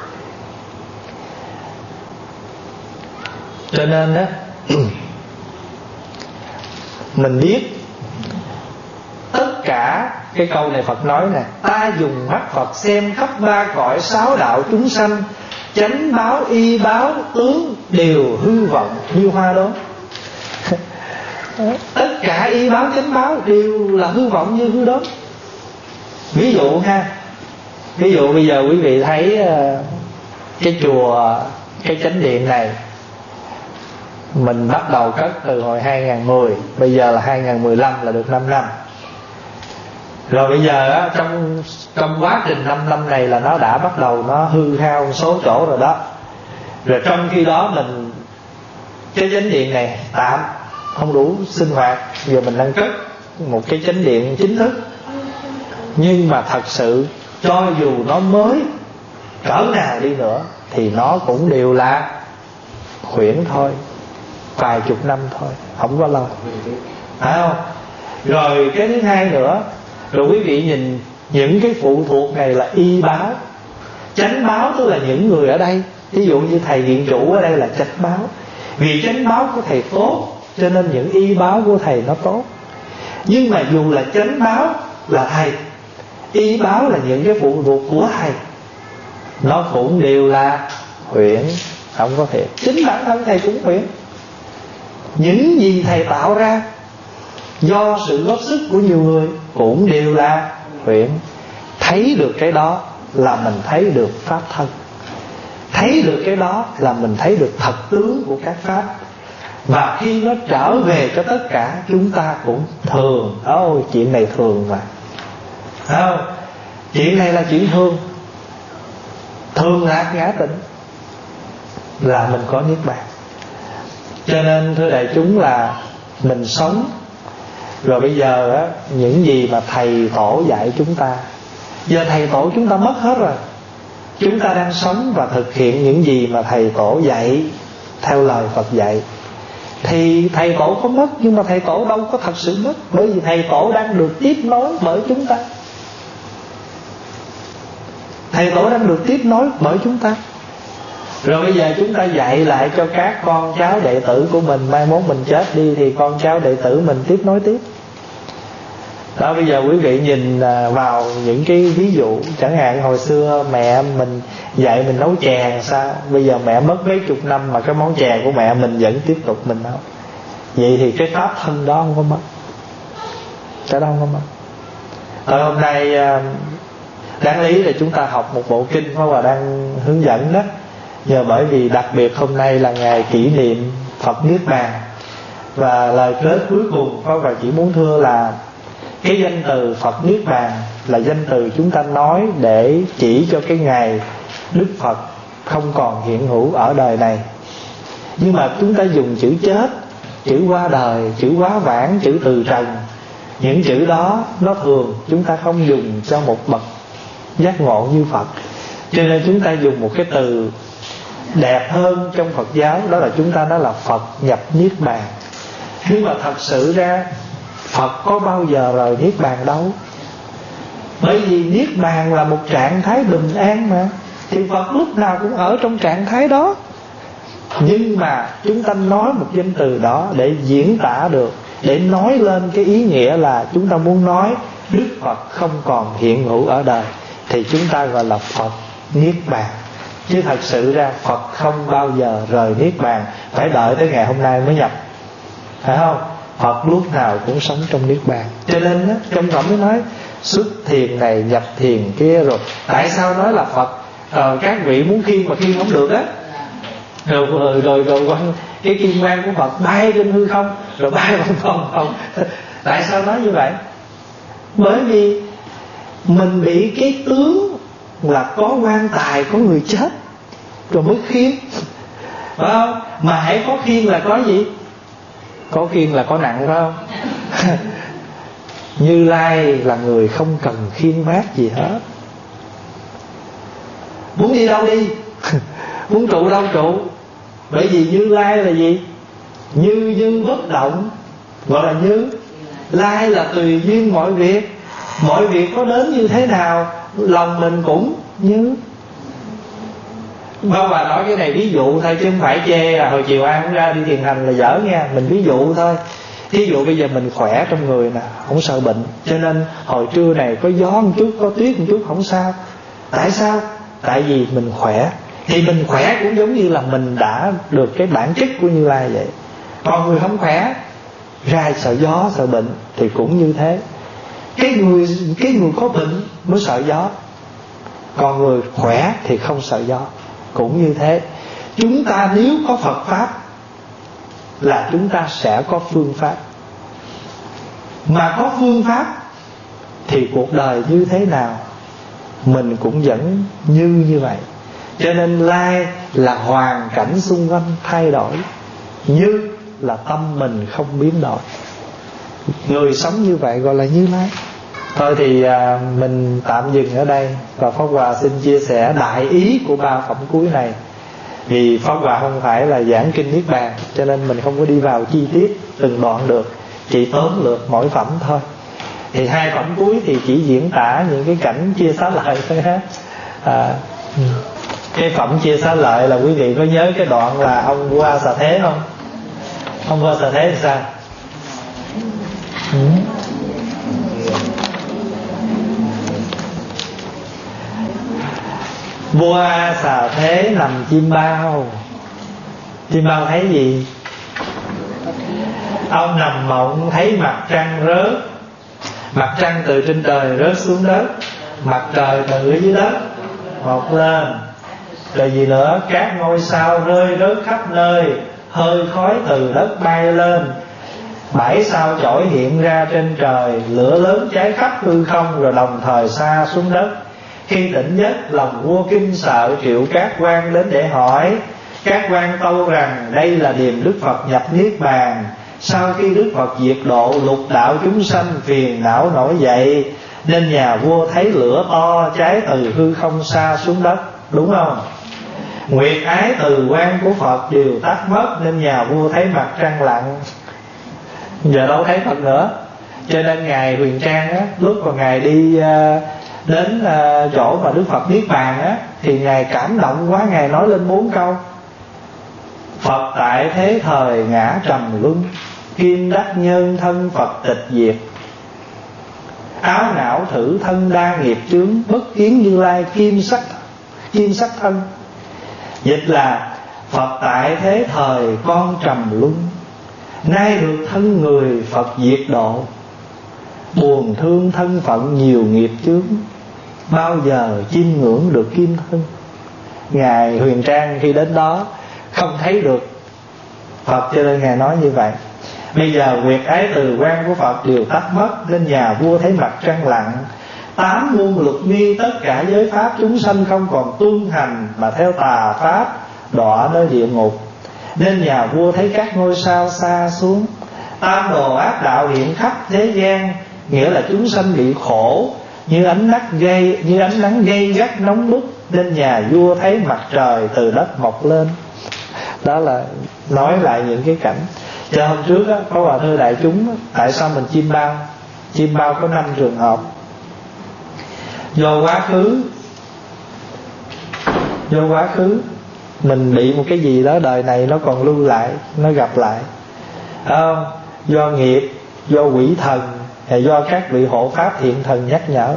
Cho nên á, mình biết tất cả cái câu này Phật nói nè: ta dùng mắt Phật xem khắp ba cõi sáu đạo chúng sanh, chánh báo, y báo, tướng đều hư vọng như hoa đốm. Tất cả y báo, chánh báo đều là hư vọng như hư đốm. Ví dụ ha, ví dụ bây giờ quý vị thấy cái chùa, cái chánh điện này, mình bắt đầu cất từ hồi hai không một không, bây giờ là hai không một lăm, là được năm năm. Rồi bây giờ á, trong trong quá trình năm năm này là nó đã bắt đầu nó hư hao số chỗ rồi đó. Rồi trong khi đó mình, cái chánh điện này tạm không đủ sinh hoạt, giờ mình đang cất một cái chánh điện chính thức. Nhưng mà thật sự cho dù nó mới cỡ nào đi nữa thì nó cũng đều là huyễn thôi, vài chục năm thôi, không có lâu, phải không? Rồi cái thứ hai nữa, rồi quý vị nhìn những cái phụ thuộc này là y báo. Chánh báo tức là những người ở đây, ví dụ như thầy viện chủ ở đây là chánh báo. Vì chánh báo của thầy tốt cho nên những y báo của thầy nó tốt. Nhưng mà dù là chánh báo là thầy, y báo là những cái phụ thuộc của thầy, nó cũng đều là huyễn, không có thiệt. Chính bản thân thầy cũng huyễn. Những gì thầy tạo ra do sự góp sức của nhiều người cũng đều là huyễn. Thấy được cái đó là mình thấy được pháp thân, thấy được cái đó là mình thấy được thật tướng của các pháp. Và khi nó trở về cho tất cả, chúng ta cũng thường. Ôi chuyện này thường mà, không? Chuyện này là chuyện thường. Thường lạc ngã tịnh là mình có niết bàn. Cho nên thưa đại chúng là mình sống rồi bây giờ á, những gì mà thầy tổ dạy chúng ta, giờ thầy tổ chúng ta mất hết rồi. Chúng ta đang sống và thực hiện những gì mà thầy tổ dạy theo lời Phật dạy. Thì thầy tổ có mất, nhưng mà thầy tổ đâu có thật sự mất, bởi vì thầy tổ đang được tiếp nối bởi chúng ta. Thầy tổ đang được tiếp nối bởi chúng ta. Rồi bây giờ chúng ta dạy lại cho các con cháu đệ tử của mình, mai mốt mình chết đi thì con cháu đệ tử mình tiếp nối tiếp. Đó, bây giờ quý vị nhìn vào những cái ví dụ, chẳng hạn hồi xưa mẹ mình dạy mình nấu chè sao, bây giờ mẹ mất mấy chục năm mà cái món chè của mẹ mình vẫn tiếp tục mình nấu. Vậy thì cái pháp thân đó không có mất, cái đó không có mất. Rồi hôm nay đáng lý là chúng ta học một bộ kinh Pháp Hòa đang hướng dẫn đó. Nhờ bởi vì đặc biệt hôm nay là ngày kỷ niệm Phật Niết Bàn, và lời kết cuối cùng Pháp Hòa chỉ muốn thưa là cái danh từ Phật Niết Bàn là danh từ chúng ta nói để chỉ cho cái ngày Đức Phật không còn hiện hữu ở đời này. Nhưng mà chúng ta dùng chữ chết, chữ qua đời, chữ quá vãng, chữ từ trần. Những chữ đó nó thường chúng ta không dùng cho một bậc giác ngộ như Phật. Cho nên chúng ta dùng một cái từ đẹp hơn trong Phật giáo, đó là chúng ta nói là Phật nhập Niết Bàn. Nhưng mà thật sự ra Phật có bao giờ rời Niết Bàn đâu. Bởi vì Niết Bàn là một trạng thái bình an mà, thì Phật lúc nào cũng ở trong trạng thái đó. Nhưng mà chúng ta nói một danh từ đó để diễn tả được, để nói lên cái ý nghĩa là chúng ta muốn nói Đức Phật không còn hiện hữu ở đời, thì chúng ta gọi là Phật Niết Bàn. Chứ thật sự ra Phật không bao giờ rời Niết Bàn, phải đợi tới ngày hôm nay mới nhập, phải không? Phật lúc nào cũng sống trong Niết Bàn. Cho nên đó, trong phẩm mới nói xuất thiền này nhập thiền kia. Rồi tại sao nói là Phật ờ, các vị muốn khiêng mà khiêng không được á, rồi rồi rồi, rồi, rồi cái kim quang của Phật bay trên hư không, rồi bay vòng vòng vòng. Tại sao nói như vậy? Bởi vì mình bị cái tướng là có quan tài, có người chết rồi mới khiêng, phải không? Mà hãy có khiêng là có gì? Có khiêng là có nặng, phải không? Như Lai là người không cần khiêng vác gì hết. Muốn đi đâu đi, muốn trụ đâu trụ. Bởi vì Như Lai là gì? Như như bất động, gọi là Như Lai là tùy duyên mọi việc. Mọi việc có đến như thế nào, lòng mình cũng như. Bao bà nói cái này ví dụ thôi, chứ không phải chê là hồi chiều ai cũng ra đi thiền hành là dở nha. Mình ví dụ thôi. Ví dụ bây giờ mình khỏe trong người nè, không sợ bệnh, cho nên hồi trưa này có gió một chút, có tuyết một chút không sao. Tại sao? Tại vì mình khỏe. Thì mình khỏe cũng giống như là mình đã được cái bản chất của Như Lai vậy. Còn người không khỏe, ra sợ gió, sợ bệnh thì cũng như thế. Cái người, cái người có bệnh mới sợ gió, còn người khỏe thì không sợ gió, cũng như thế. Chúng ta nếu có Phật Pháp là chúng ta sẽ có phương pháp. Mà có phương pháp thì cuộc đời như thế nào mình cũng vẫn như như vậy. Cho nên Lai là hoàn cảnh xung quanh thay đổi, Như là tâm mình không biến đổi. Người sống như vậy gọi là Như Lai. Thôi thì à, mình tạm dừng ở đây. Và Pháp Hòa xin chia sẻ đại ý của ba phẩm cuối này. Vì Pháp Hòa không phải là giảng kinh Niết Bàn, cho nên mình không có đi vào chi tiết từng đoạn được, chỉ tóm lược mỗi phẩm thôi. Thì hai phẩm cuối thì chỉ diễn tả những cái cảnh chia xá lợi thôi ha. à, Cái phẩm chia xá lợi là quý vị có nhớ cái đoạn là ông qua xà thế không? Ông vua Xà Thế thì sao? Ừ. Vua Xà Thế nằm chim bao. Chim bao thấy gì? Ông nằm mộng thấy mặt trăng rớt. Mặt trăng từ trên trời rớt xuống đất, mặt trời từ ở dưới đất mọc lên. Rồi gì nữa? Các ngôi sao rơi rớt khắp nơi, hơi khói từ đất bay lên. Bảy sao chổi hiện ra trên trời, lửa lớn cháy khắp hư không, rồi đồng thời sa xuống đất. Khi tỉnh giấc, lòng vua kinh sợ, triệu các quan đến để hỏi. Các quan tâu rằng đây là điềm Đức Phật nhập niết bàn. Sau khi Đức Phật diệt độ, lục đạo chúng sanh phiền não nổi dậy, nên nhà vua thấy lửa to cháy từ hư không xa xuống đất. Đúng không? Nguyệt ái từ quan của Phật đều tắt mất, nên nhà vua thấy mặt trăng lặng. Giờ đâu thấy Phật nữa. Cho nên Ngài Huyền Trang á, lúc mà Ngài đi uh, đến uh, chỗ mà Đức Phật niết bàn á, thì Ngài cảm động quá, Ngài nói lên bốn câu. Phật tại thế thời ngã trầm luân, kim đắc nhân thân Phật tịch diệt. Áo não thử thân đa nghiệp chướng, bất kiến Như Lai kim sắc kim sắc thân. Dịch là Phật tại thế thời con trầm luân, nay được thân người Phật diệt độ. Buồn thương thân phận nhiều nghiệp chướng, bao giờ chiêm ngưỡng được kim thân. Ngài Huyền Trang khi đến đó không thấy được Phật, cho nên Ngài nói như vậy. Bây giờ nguyệt ái từ quan của Phật đều tắt mất, nên nhà vua thấy mặt trăng lặng. Tám muôn luật nghi, tất cả giới pháp chúng sanh không còn tuân hành, mà theo tà pháp đọa nơi địa ngục. Nên nhà vua thấy các ngôi sao xa xuống. Tam đồ ác đạo hiện khắp thế gian, nghĩa là chúng sanh bị khổ như ánh nắng gây như ánh nắng gây gắt nóng bức. Nên nhà vua thấy mặt trời từ đất mọc lên. Đó là nói lại những cái cảnh. Cho hôm trước á, có bà thưa đại chúng á, tại sao mình chim bao? Chim bao có năm trường hợp. Do quá khứ Do quá khứ mình bị một cái gì đó đời này nó còn lưu lại, nó gặp lại. Không? Do nghiệp, do quỷ thần, hay do các vị hộ pháp thiện thần nhắc nhở.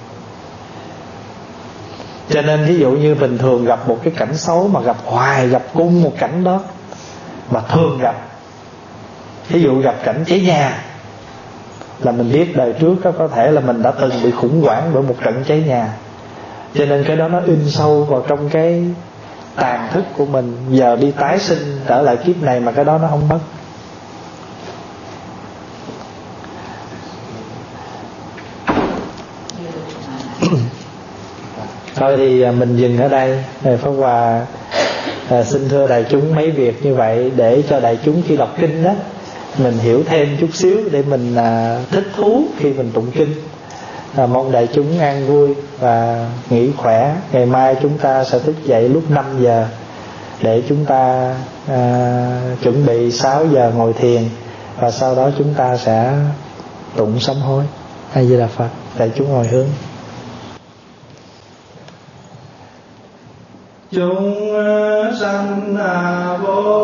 Cho nên ví dụ như bình thường gặp một cái cảnh xấu, mà gặp hoài, gặp cung một cảnh đó, mà thường gặp, ví dụ gặp cảnh cháy nhà, là mình biết đời trước đó, có thể là mình đã từng bị khủng hoảng bởi một trận cháy nhà. Cho nên cái đó nó in sâu vào trong cái tàn thức của mình. Giờ đi tái sinh trở lại kiếp này mà cái đó nó không mất. Thôi thì mình dừng ở đây. Pháp Hòa à, xin thưa đại chúng mấy việc như vậy, để cho đại chúng khi đọc kinh đó mình hiểu thêm chút xíu, để mình à, thích thú khi mình tụng kinh. à, Mong đại chúng an vui và nghỉ khỏe. Ngày mai chúng ta sẽ thức dậy lúc năm giờ, để chúng ta à, chuẩn bị sáu giờ ngồi thiền, và sau đó chúng ta sẽ tụng sám hối. A Di Đà Phật. Đại chúng hồi hướng. Chúng sanh vô